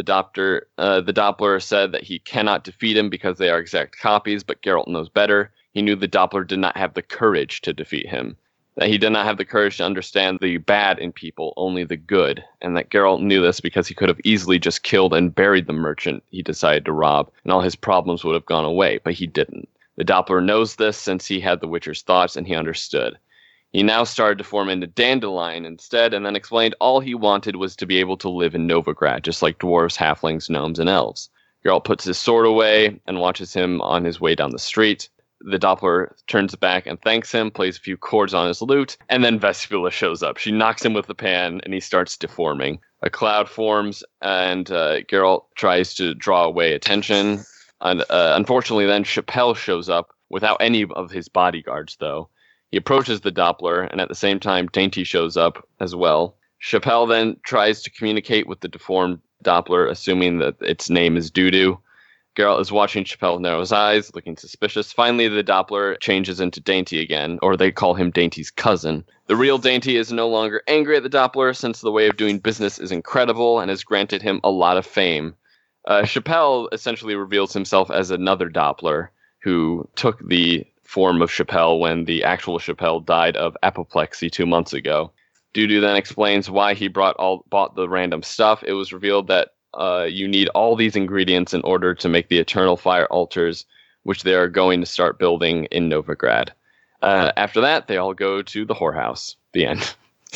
Doppler said that he cannot defeat him because they are exact copies, but Geralt knows better. He knew the Doppler did not have the courage to defeat him. That he did not have the courage to understand the bad in people, only the good, and that Geralt knew this because he could have easily just killed and buried the merchant he decided to rob, and all his problems would have gone away, but he didn't. The Doppler knows this since he had the Witcher's thoughts, and he understood. He now started to form into Dandelion instead, and then explained all he wanted was to be able to live in Novigrad, just like dwarves, halflings, gnomes, and elves. Geralt puts his sword away and watches him on his way down the street. The Doppler turns back and thanks him, plays a few chords on his lute, and then Vespula shows up. She knocks him with the pan, and he starts deforming. A cloud forms, and Geralt tries to draw away attention. And unfortunately, then Chappelle shows up without any of his bodyguards, though. He approaches the Doppler, and at the same time, Dainty shows up as well. Chappelle then tries to communicate with the deformed Doppler, assuming that its name is Dudu. Geralt is watching Chappelle narrow his eyes, looking suspicious. Finally, the Doppler changes into Dainty again, or they call him Dainty's cousin. The real Dainty is no longer angry at the Doppler, since the way of doing business is incredible and has granted him a lot of fame. Chappelle essentially reveals himself as another Doppler, who took the form of Chappelle when the actual Chappelle died of apoplexy 2 months ago. Dudu then explains why he bought the random stuff. It was revealed that you need all these ingredients in order to make the Eternal Fire altars, which they are going to start building in Novigrad. After that, they all go to the whorehouse. The end.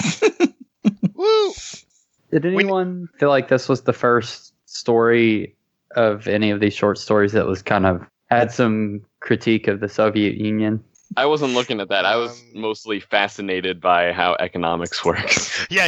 Woo! Did anyone feel like this was the first story of any of these short stories that was kind of had some critique of the Soviet Union? I wasn't looking at that. I was mostly fascinated by how economics works. Yeah.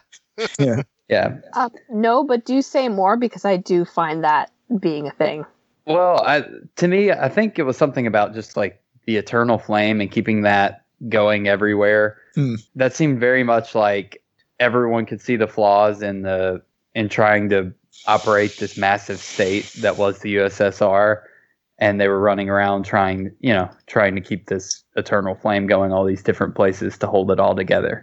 Yeah. No, but do say more, because I do find that being a thing. Well, to me, I think it was something about just like the eternal flame and keeping that going everywhere. That seemed very much like everyone could see the flaws in trying to operate this massive state that was the USSR, and they were running around trying to keep this eternal flame going all these different places to hold it all together.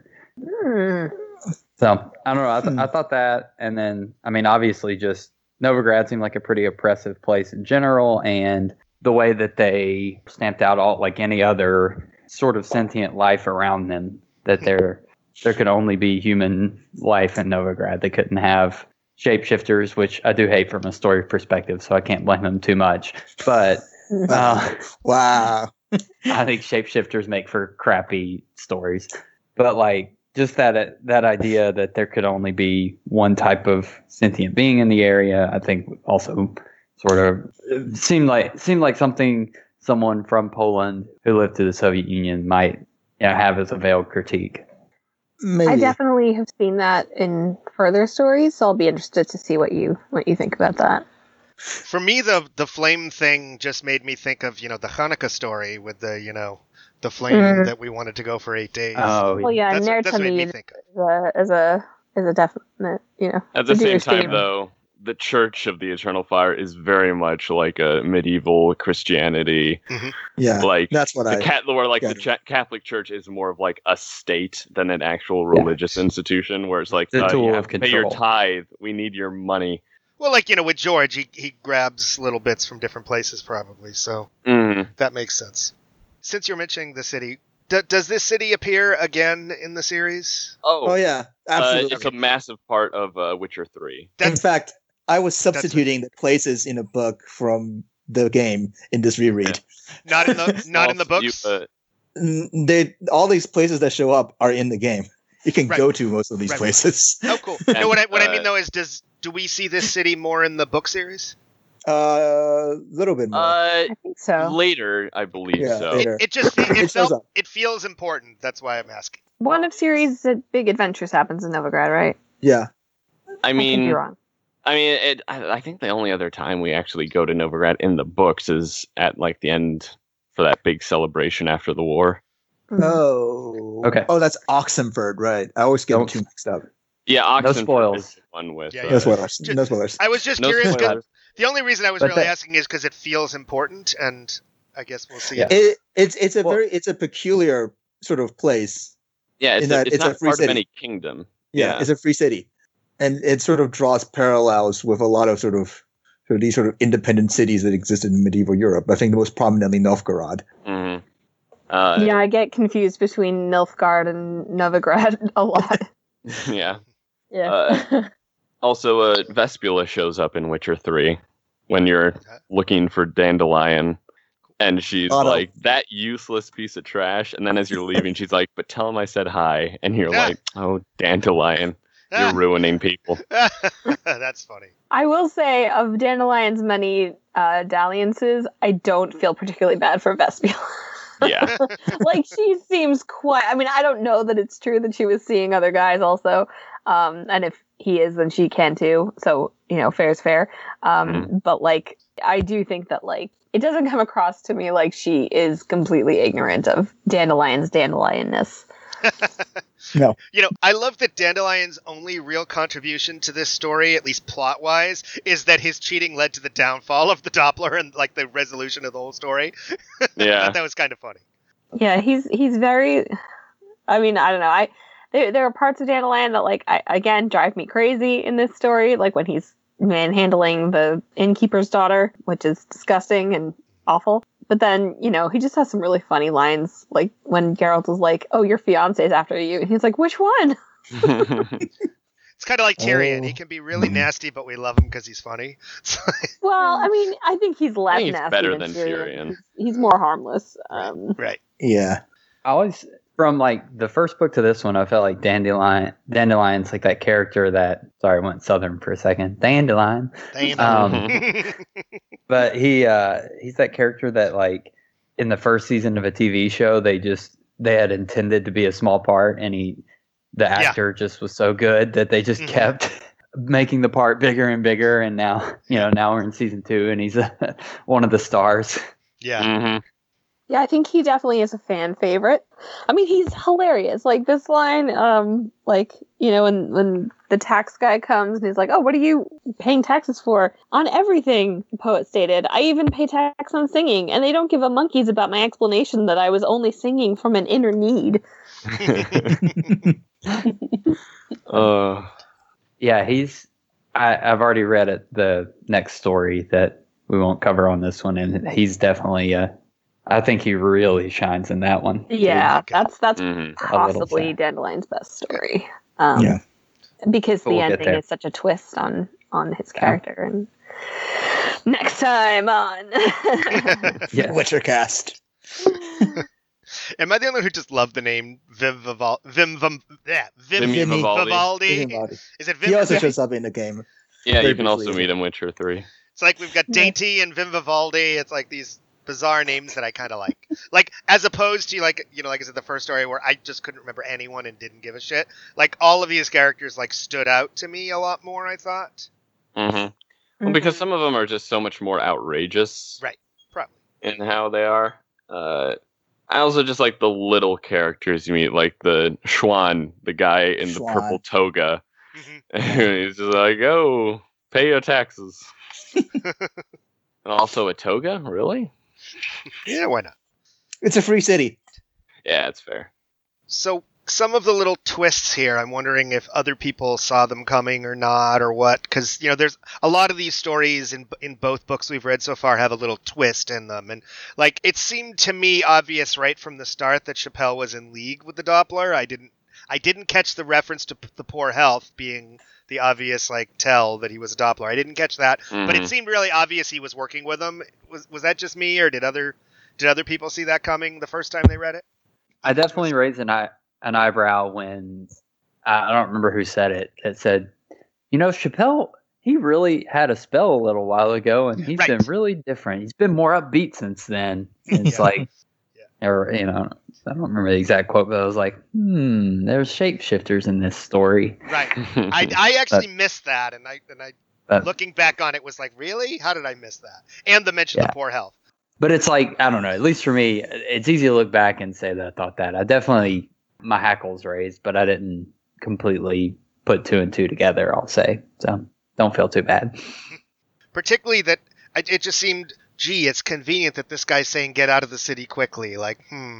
So I don't know. I thought that, and then I mean, obviously, just Novigrad seemed like a pretty oppressive place in general, and the way that they stamped out all like any other sort of sentient life around them, that there could only be human life in Novigrad. They couldn't have shapeshifters, which I do hate from a story perspective, so I can't blame them too much. But wow, I think shapeshifters make for crappy stories, but like just that idea that there could only be one type of sentient being in the area, I think also sort of seemed like something someone from Poland who lived through the Soviet Union might have as a veiled critique. Maybe. I definitely have seen that in further stories, so I'll be interested to see what you think about that. For me, the flame thing just made me think of, the Hanukkah story with the flame that we wanted to go for 8 days. Oh, Well, yeah, That's what made me Ner think is a definite, At the a same Jewish time, theme. though, the Church of the Eternal Fire is very much like a medieval Christianity. Yeah, Like that's what the gathered. Catholic Church is more of like a state than an actual religious institution, where it's like The tool you of have to pay your control. tithe. We need your money. Well, like, with George, he grabs little bits from different places probably, so that makes sense. Since you're mentioning the city, does this city appear again in the series? Oh yeah, absolutely. It's a massive part of Witcher 3. In fact, I was substituting the places in a book from the game in this reread. Not in the books? All these places that show up are in the game. You can Right. go to most of these Right. places. Oh, cool. No, what I mean, though, is do we see this city more in the book series? Little bit more. I think so. Later, I believe Yeah, so. later. It just It shows up. it feels important. That's why I'm asking. One of series' big adventures happens in Novigrad, right? Yeah. I I could be mean, wrong. I think the only other time we actually go to Novigrad in the books is at like the end for that big celebration after the war. Oh. Okay. Oh, that's Oxenford, right? I always get them two mixed up. Yeah, Oxenford spoils. is the one with. Yeah, No spoilers. No spoilers. I was just No curious. 'Cause spoilers. the only reason I was But really that- asking is because it feels important, and I guess we'll see. Yeah. It's a peculiar sort of place. Yeah, in that it's it's a not free part city. of any kingdom. Yeah, Yeah. it's a free city, and it sort of draws parallels with a lot of sort of these sort of independent cities that existed in medieval Europe. I think the most prominently Novgorod. Mhm. Yeah, I get confused between Nilfgaard and Novigrad a lot. Yeah. Yeah. Also, Vespula shows up in Witcher 3 when you're looking for Dandelion. And she's Oh, no. like, that useless piece of trash. And then as you're leaving, she's like, but tell him I said hi. And you're Yeah. like, oh, Dandelion, you're ruining people. That's funny. I will say, of Dandelion's many dalliances, I don't feel particularly bad for Vespula. Yeah. Like, she seems quite... I mean, I don't know that it's true that she was seeing other guys also. And if he is, then she can too. So, fair's fair. But, like, I do think that, like, it doesn't come across to me like she is completely ignorant of Dandelion's dandelionness. No. I love that Dandelion's only real contribution to this story, at least plot-wise, is that his cheating led to the downfall of the Doppler and, like, the resolution of the whole story. Yeah. That was kind of funny. Yeah, he's very... I mean, I don't know. There are parts of Dandelion that, like, again, drive me crazy in this story. Like, when he's manhandling the innkeeper's daughter, which is disgusting and awful. But then, he just has some really funny lines, like when Geralt is like, oh, your fiance's after you. And he's like, which one? It's kind of like Tyrion. He can be really nasty, but we love him because he's funny. Well, I mean, I think he's less he's nasty better than than Tyrion. He's more harmless. Right. Yeah. I always, from like the first book to this one, I felt like Dandelion's like that character that, sorry, I went southern for a second. Dandelion. But he's that character that, like, in the first season of a TV show, they had intended to be a small part, and the actor just was so good that they just kept making the part bigger and bigger, and now we're in season 2, and he's one of the stars. Yeah. Mhm. Yeah, I think he definitely is a fan favorite. I mean, he's hilarious. Like, this line, when the tax guy comes and he's like, oh, what are you paying taxes for? On everything, the poet stated. I even pay tax on singing, and they don't give a monkeys about my explanation that I was only singing from an inner need. Yeah, I've already read it, the next story that we won't cover on this one, and he's definitely I think he really shines in that one. Yeah, Okay. that's Mhm. possibly sad. Dandelion's best story. Yeah. Because But the we'll get ending there. is such a twist on his character. And next time on Yeah. Witcher cast. Am I the only one who just loved the name Vim Vivaldi? Vivaldi. Is it Vim? He also shows up in the game. Yeah, Very you can also briefly. meet him Witcher 3. It's like we've got Dainty and Vim Vivaldi. It's like these bizarre names that I kind of like. Like, as opposed to, like, you know, like I said, the first story where I just couldn't remember anyone and didn't give a shit. Like, all of these characters, like, stood out to me a lot more, I thought. Mm-hmm. Well, because some of them are just so much more outrageous. Right. Probably. In how they are. I also just like the little characters you meet, like the Schwan, the guy in the purple toga. Mm-hmm. He's just like, oh, pay your taxes. And also a toga? Really? Yeah, why not? It's a free city. Yeah, it's fair. So, some of the little twists here, I'm wondering if other people saw them coming or not, or what. Because, you know, there's a lot of these stories in both books we've read so far have a little twist in them. And, like, it seemed to me obvious right from the start that Chappelle was in league with the Doppler. I didn't catch the reference to the poor health being the obvious, like, tell that he was a Doppler. I didn't catch that. But it seemed really obvious he was working with them. Was that just me, or did other people see that coming the first time they read it? I definitely raised an eyebrow when I don't remember who said it. It said, you know, Chappelle, he really had a spell a little while ago, and he's been really different. He's been more upbeat since then. And it's like, or, you know, I don't remember the exact quote, but I was like, there's shapeshifters in this story. Right. I actually missed that, and I looking back on it was like, really? How did I miss that? And the mention of the poor health. But it's like, I don't know, at least for me, it's easy to look back and say that I thought that. I definitely, my hackles raised, but I didn't completely put two and two together, I'll say. So don't feel too bad. Particularly that it just seemed, gee, it's convenient that this guy's saying get out of the city quickly. Like,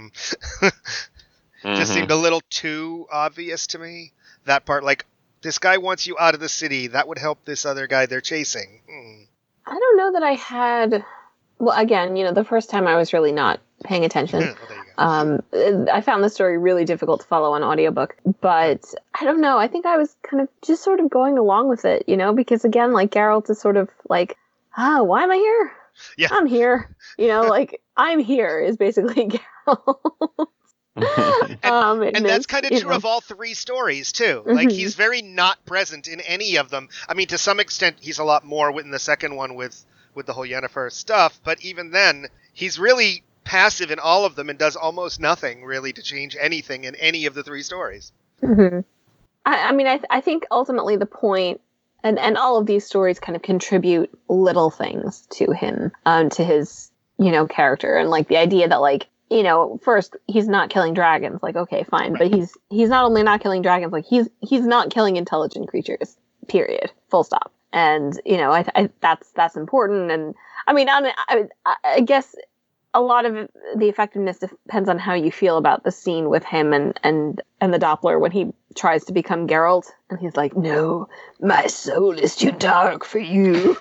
Just seemed a little too obvious to me. That part, like, this guy wants you out of the city. That would help this other guy they're chasing. I don't know that I had... Well, again, you know, the first time I was really not paying attention. I found the story really difficult to follow on audiobook, but I don't know. I think I was kind of just sort of going along with it, you know, because again, like Geralt is sort of like, why am I here? Yeah. I'm here. You know, like I'm here is basically Geralt. and that's kind of true of all three stories too. Like he's very not present in any of them. I mean, to some extent, he's a lot more in the second one with the whole Yennefer stuff, but even then, he's really passive in all of them and does almost nothing really to change anything in any of the three stories. I mean, I think ultimately the point, and all of these stories kind of contribute little things to him, to his, you know, character, and like the idea that like, you know, first he's not killing dragons, like okay, fine, but he's not only not killing dragons, like he's not killing intelligent creatures. Period. Full stop. And, you know, I that's important. And I mean, I guess a lot of the effectiveness depends on how you feel about the scene with him and the Doppler when he tries to become Geralt. And he's like, no, my soul is too dark for you.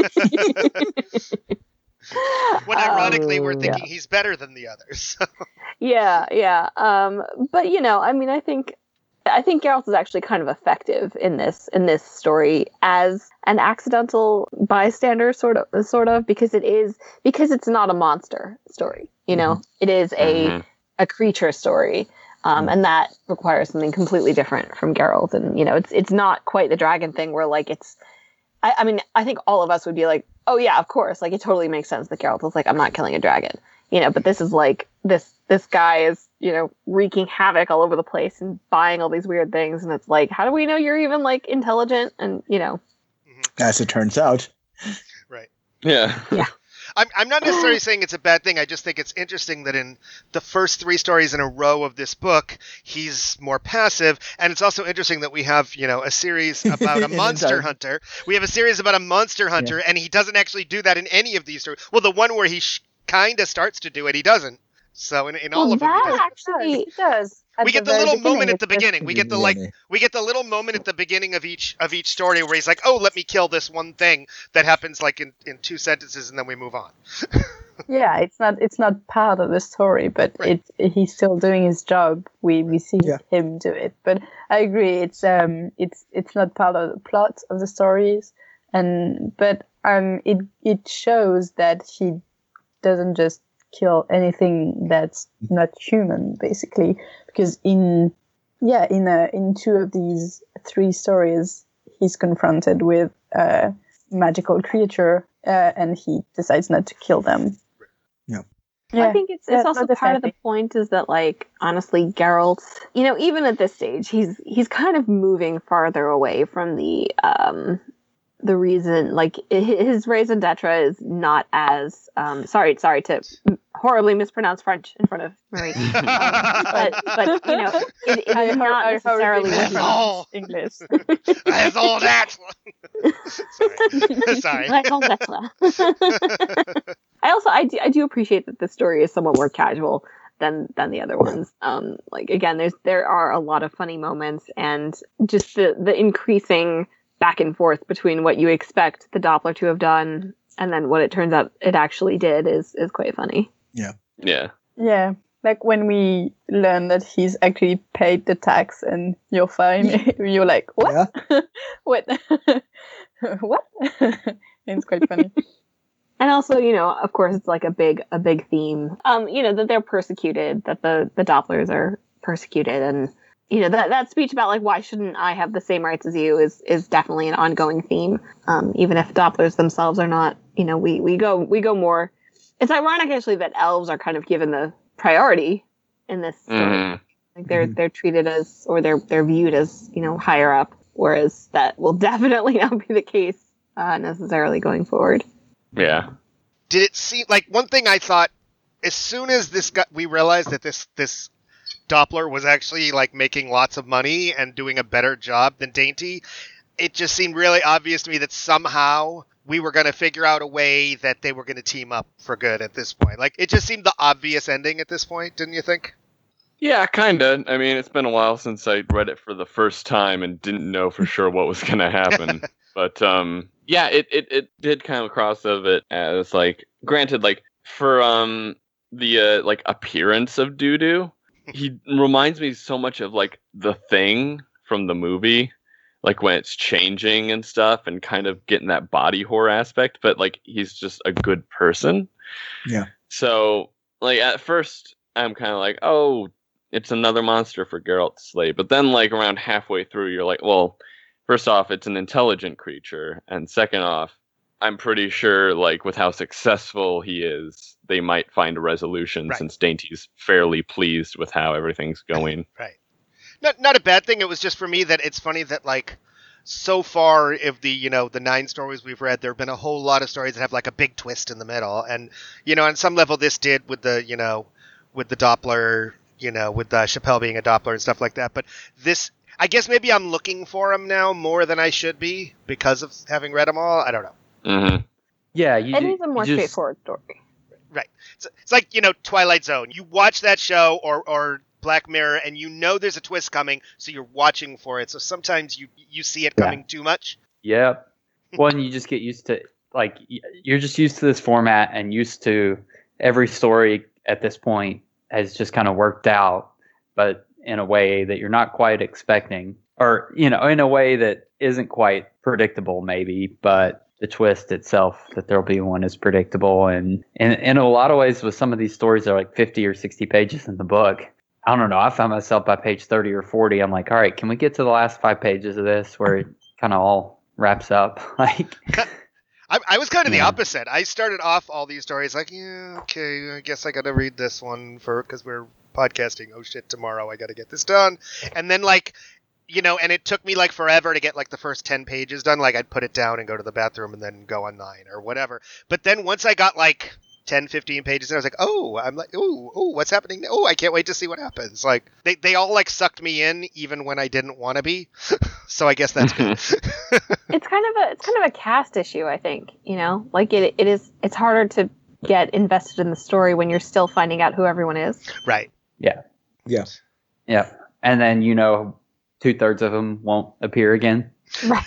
When ironically, we're thinking he's better than the others. Yeah. But, you know, I mean, I think Geralt is actually kind of effective in this story as an accidental bystander, sort of, because it's not a monster story. You know, it is a creature story, and that requires something completely different from Geralt. And you know, it's not quite the dragon thing where like it's. I mean, I think all of us would be like, oh yeah, of course, like it totally makes sense that Geralt is like, I'm not killing a dragon, you know. But this is like this guy is, you know, wreaking havoc all over the place and buying all these weird things. And it's like, how do we know you're even like intelligent? And, you know, as it turns out. Right. Yeah. I'm not necessarily saying it's a bad thing. I just think it's interesting that in the first three stories in a row of this book, he's more passive. And it's also interesting that we have, you know, a series about a monster hunter. We have a series about a monster hunter, and he doesn't actually do that in any of these stories. Well, the one where he kind of starts to do it, he doesn't. So in all of them, that actually does. We get the little moment at the beginning. We get the little moment at the beginning of each story where he's like, "Oh, let me kill this one thing that happens like in 2 sentences, and then we move on." Yeah, it's not part of the story, but he's still doing his job. We see him do it. But I agree, it's not part of the plot of the stories, but it shows that he doesn't just kill anything that's not human, basically. Because in two of these 3 stories, he's confronted with a magical creature, and he decides not to kill them. I think it's also part of the point is that, like, honestly, Geralt, even at this stage, he's kind of moving farther away from the reason, like, his raison d'etre is not as, sorry to horribly mispronounce French in front of Marie. But it is not necessarily English. Raison d'etre. Sorry. Raison d'etre. I do appreciate that the story is somewhat more casual than the other ones. Like, again, there are a lot of funny moments, and just the increasing back and forth between what you expect the Doppler to have done and then what it turns out it actually did is quite funny. Yeah, like when we learn that he's actually paid the tax and you're fine, you're like, what? Yeah. What? What? It's quite funny. And also, of course, it's like a big theme. That they're persecuted, that the Dopplers are persecuted, and that speech about, like, why shouldn't I have the same rights as you is definitely an ongoing theme. Even if Dopplers themselves are not, we go more. It's ironic actually that elves are kind of given the priority in this story. Mm-hmm. Like they're treated as, or they're viewed as, higher up, whereas that will definitely not be the case necessarily going forward. Yeah. Did it seem like one thing I thought as soon as we realized that this Doppler was actually, like, making lots of money and doing a better job than Dainty, it just seemed really obvious to me that somehow we were going to figure out a way that they were going to team up for good at this point. Like, it just seemed the obvious ending at this point, didn't you think? Yeah, kind of. I mean, it's been a while since I read it for the first time and didn't know for sure what was going to happen. But, yeah, it did kind of cross of it as, like, granted, like, for the, like, appearance of Dudu, he reminds me so much of, like, The Thing from the movie, like, when it's changing and stuff and kind of getting that body horror aspect, but, like, he's just a good person. Yeah. So, like, at first, I'm kind of like, oh, it's another monster for Geralt to slay. But then, like, around halfway through, you're like, well, first off, it's an intelligent creature. And second off, I'm pretty sure, like, with how successful he is, they might find a resolution, right, since Dainty's fairly pleased with how everything's going. Right. Not a bad thing. It was just for me that it's funny that, like, so far of the, the 9 stories we've read, there have been a whole lot of stories that have, like, a big twist in the middle. And, on some level this did with the, with the Doppler, with Chappelle being a Doppler and stuff like that. But this, I guess maybe I'm looking for him now more than I should be because of having read them all. I don't know. Mm-hmm. Yeah, it is a more straightforward story. Right. It's like, Twilight Zone. You watch that show or Black Mirror and there's a twist coming, so you're watching for it. So sometimes you see it coming too much. Yeah. Well, and you just get used to, like, you're just used to this format and used to every story at this point has just kind of worked out, but in a way that you're not quite expecting, or, in a way that isn't quite predictable maybe, but the twist itself that there'll be one is predictable. And in a lot of ways with some of these stories, are like 50 or 60 pages in the book. I don't know. I found myself by page 30 or 40. I'm like, all right, can we get to the last 5 pages of this where it kind of all wraps up? Like, I was kind of the opposite. I started off all these stories like, yeah, okay, I guess I got to read this one because we're podcasting. Oh shit, tomorrow I got to get this done. And then, like, and it took me, like, forever to get, like, the first 10 pages done. Like, I'd put it down and go to the bathroom and then go on 9 or whatever. But then once I got, like, 10, 15 pages in, I was like, oh, I'm like, oh, what's happening now? Oh, I can't wait to see what happens. Like, they all, like, sucked me in even when I didn't want to be. So I guess that's good. It's kind of a cast issue, I think, like it's harder to get invested in the story when you're still finding out who everyone is. Right. Yeah. Yes. Yeah. And then, 2/3 of them won't appear again. Right.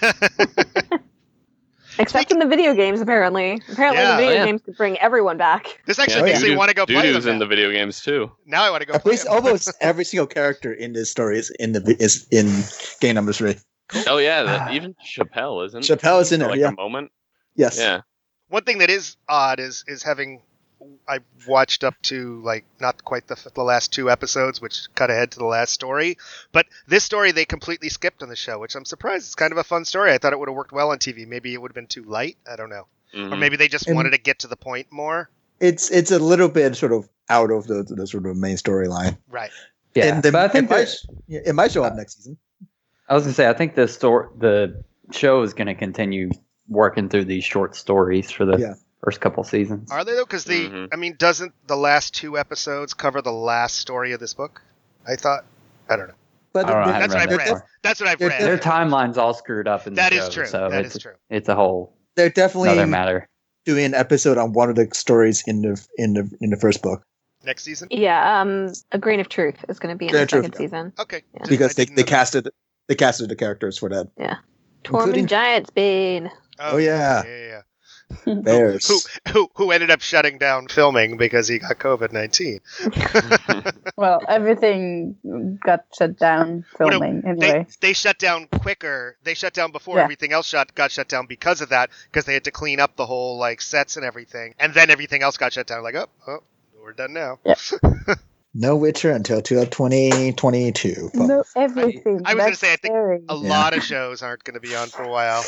Except in the video games, apparently. The video games could bring everone back. This actually makes me want to go play them. in the video games too. Now I want to go. At least almost every single character in this story is in game number 3. Oh yeah, even Chappelle isn't. Chappelle is in it. Like a moment. Yes. Yeah. One thing that is odd is having I watched up to like not quite the last 2 episodes, which cut ahead to the last story. But this story they completely skipped on the show, which I'm surprised. It's kind of a fun story. I thought it would have worked well on TV. Maybe it would have been too light. I don't know. Or maybe they just wanted to get to the point more. It's a little bit sort of out of the sort of main storyline. Right. Yeah, but I think it might show up next season. I was gonna say I think the show is gonna continue working through these short stories for the first couple seasons. Are they though? Because I mean, doesn't the last 2 episodes cover the last story of this book? I thought. I don't know. But that's what I've read. That's what I've read. Their timeline's all screwed up in the show. That is true. So that is true. It's a whole. They're definitely another matter. Doing an episode on one of the stories in the first book. Next season? Yeah, A Grain of Truth is going to be in the second season. Okay. Yeah. Because they casted the characters for that. Yeah. Tormund Giantsbane. Oh yeah. Yeah. Bears. Who ended up shutting down filming because he got COVID-19. Well, everything got shut down filming anyway. They shut down quicker. They shut down before everything else got shut down because of that, because they had to clean up the whole like sets and everything. And then everything else got shut down. Like, oh, we're done now. Yeah. No Witcher until 2022. No, everything. I was going to say, I think a lot of shows aren't going to be on for a while.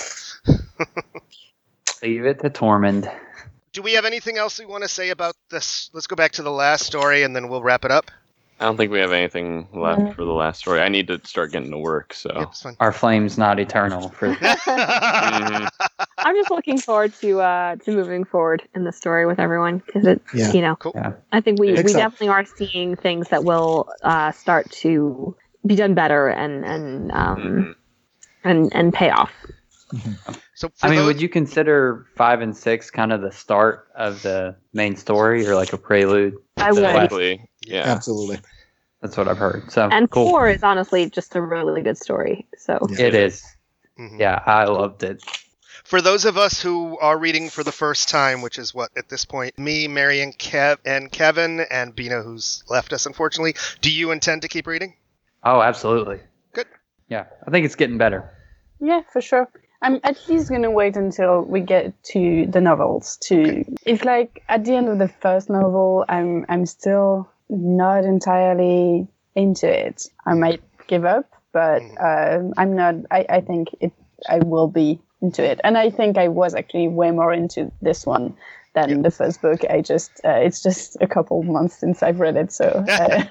Leave it to Tormund. Do we have anything else we want to say about this? Let's go back to the last story and then we'll wrap it up. I don't think we have anything left for the last story. I need to start getting to work, so. Yep, our flame's not eternal. I'm just looking forward to moving forward in the story with everyone because cool. I think we definitely are seeing things that will start to be done better and pay off. Mm-hmm. So would you consider 5 and 6 kind of the start of the main story or like a prelude? I would. Exactly. Yeah, absolutely. That's what I've heard. So and cool. 4 is honestly just a really good story. So it is. Mm-hmm. Yeah, I loved it. For those of us who are reading for the first time, which is what at this point, me, Mary, and Kevin, and Bina, who's left us unfortunately, do you intend to keep reading? Oh, absolutely. Good. Yeah, I think it's getting better. Yeah, for sure. I'm at least going to wait until we get to the novels. It's like at the end of the first novel, I'm still not entirely into it. I might give up, but I'm not. I think I will be into it, and I think I was actually way more into this one than the first book. It's just a couple months since I've read it, so I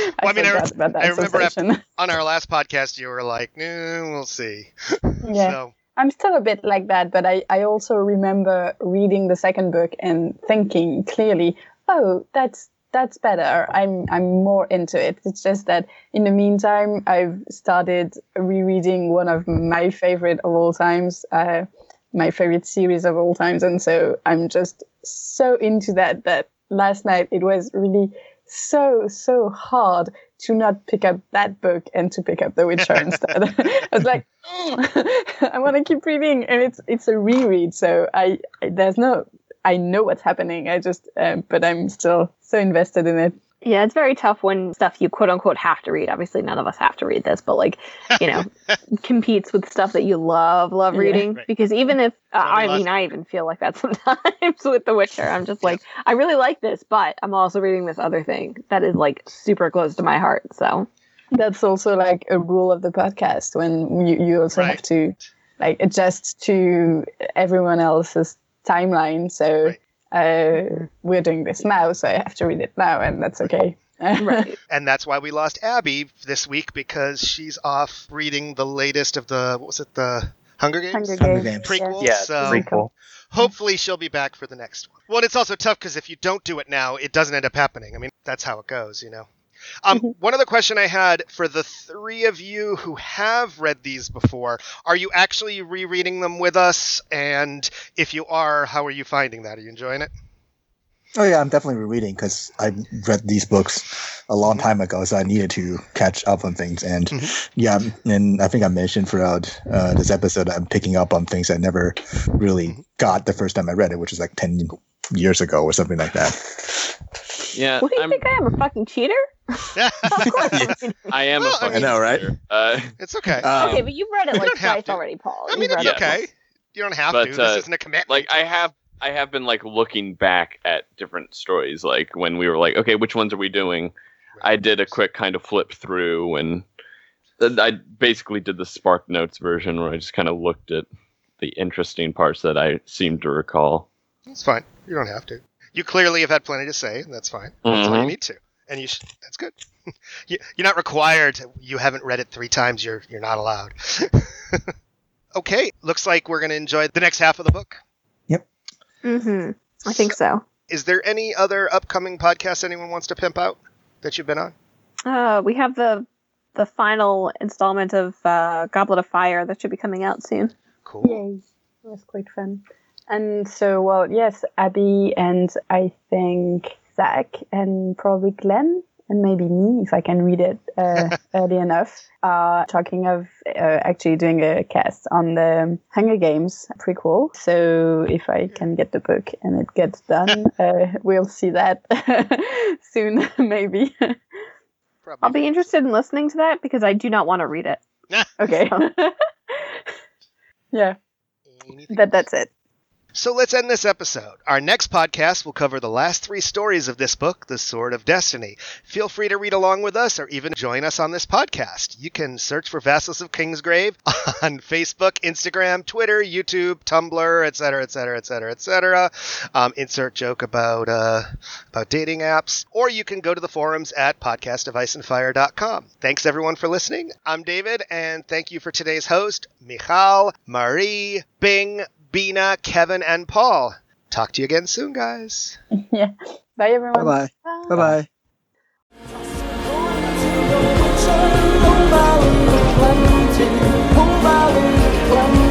remember on our last podcast you were like, we'll see. Yeah. So. I'm still a bit like that, but I also remember reading the second book and thinking clearly, oh, that's better. I'm more into it. It's just that in the meantime, I've started rereading one of my favorite of all times, my favorite series of all times, and so I'm just so into that last night it was really so hard to not pick up that book and to pick up The Witcher instead. I was like, I want to keep reading, and it's a reread, so I know what's happening. I just, but I'm still so invested in it. Yeah, it's very tough when stuff you quote unquote have to read. Obviously, none of us have to read this, but competes with stuff that you love reading. Right. Because even if I even feel like that sometimes with The Witcher. I'm just like, I really like this, but I'm also reading this other thing that is like super close to my heart. So that's also like a rule of the podcast when you also have to like adjust to everyone else's timeline. So. Right. We're doing this now, so I have to read it now, and that's okay. Right. And that's why we lost Abby this week, because she's off reading the latest of the Hunger Games? Hunger Games. Prequel. Yeah, so prequel. Hopefully she'll be back for the next one. Well, it's also tough because if you don't do it now, it doesn't end up happening. I mean, that's how it goes, One other question I had for the 3 of you who have read these before, are you actually rereading them with us? And if you are, how are you finding that? Are you enjoying it? Oh yeah, I'm definitely rereading because I read these books a long time ago, so I needed to catch up on things. And and I think I mentioned throughout this episode, I'm picking up on things I never really got the first time I read it, which is like 10 years ago or something like that. Yeah. What do you think I am, a fucking cheater? I am a fucking I know, right? It's okay. Okay, but you've read it like twice already, Paul. I mean, it's okay. You don't have to. This isn't a commitment. Like, I have I have been like looking back at different stories, like when we were like, okay, which ones are we doing? I did a quick kind of flip through, and I basically did the Spark Notes version where I just kind of looked at the interesting parts that I seem to recall. It's fine. You don't have to. You clearly have had plenty to say, and that's fine. That's all you need to. And that's good. You're not required. You haven't read it 3 times. You're not allowed. Okay. Looks like we're going to enjoy the next half of the book. Yep. Mm-hmm. I think so. Is there any other upcoming podcasts anyone wants to pimp out that you've been on? We have the final installment of Goblet of Fire that should be coming out soon. Cool. Yay. That was quite fun. And so, well, yes, Abby and I think Zach and probably Glenn and maybe me, if I can read it early enough, are talking of actually doing a cast on the Hunger Games prequel. So if I can get the book and it gets done, we'll see that soon, maybe. Probably. I'll be interested in listening to that because I do not want to read it. Okay. Yeah. But that's it. So let's end this episode. Our next podcast will cover the last 3 stories of this book, The Sword of Destiny. Feel free to read along with us or even join us on this podcast. You can search for Vassals of Kingsgrave on Facebook, Instagram, Twitter, YouTube, Tumblr, etc., etc., etc., etc. Insert joke about dating apps. Or you can go to the forums at podcastofIceandFire.com. Thanks everyone for listening. I'm David, and thank you for today's host, Michal, Marie, Bing, Bina, Kevin, and Paul. Talk to you again soon, guys. Yeah. Bye, everyone. Bye-bye. Bye-bye. Bye.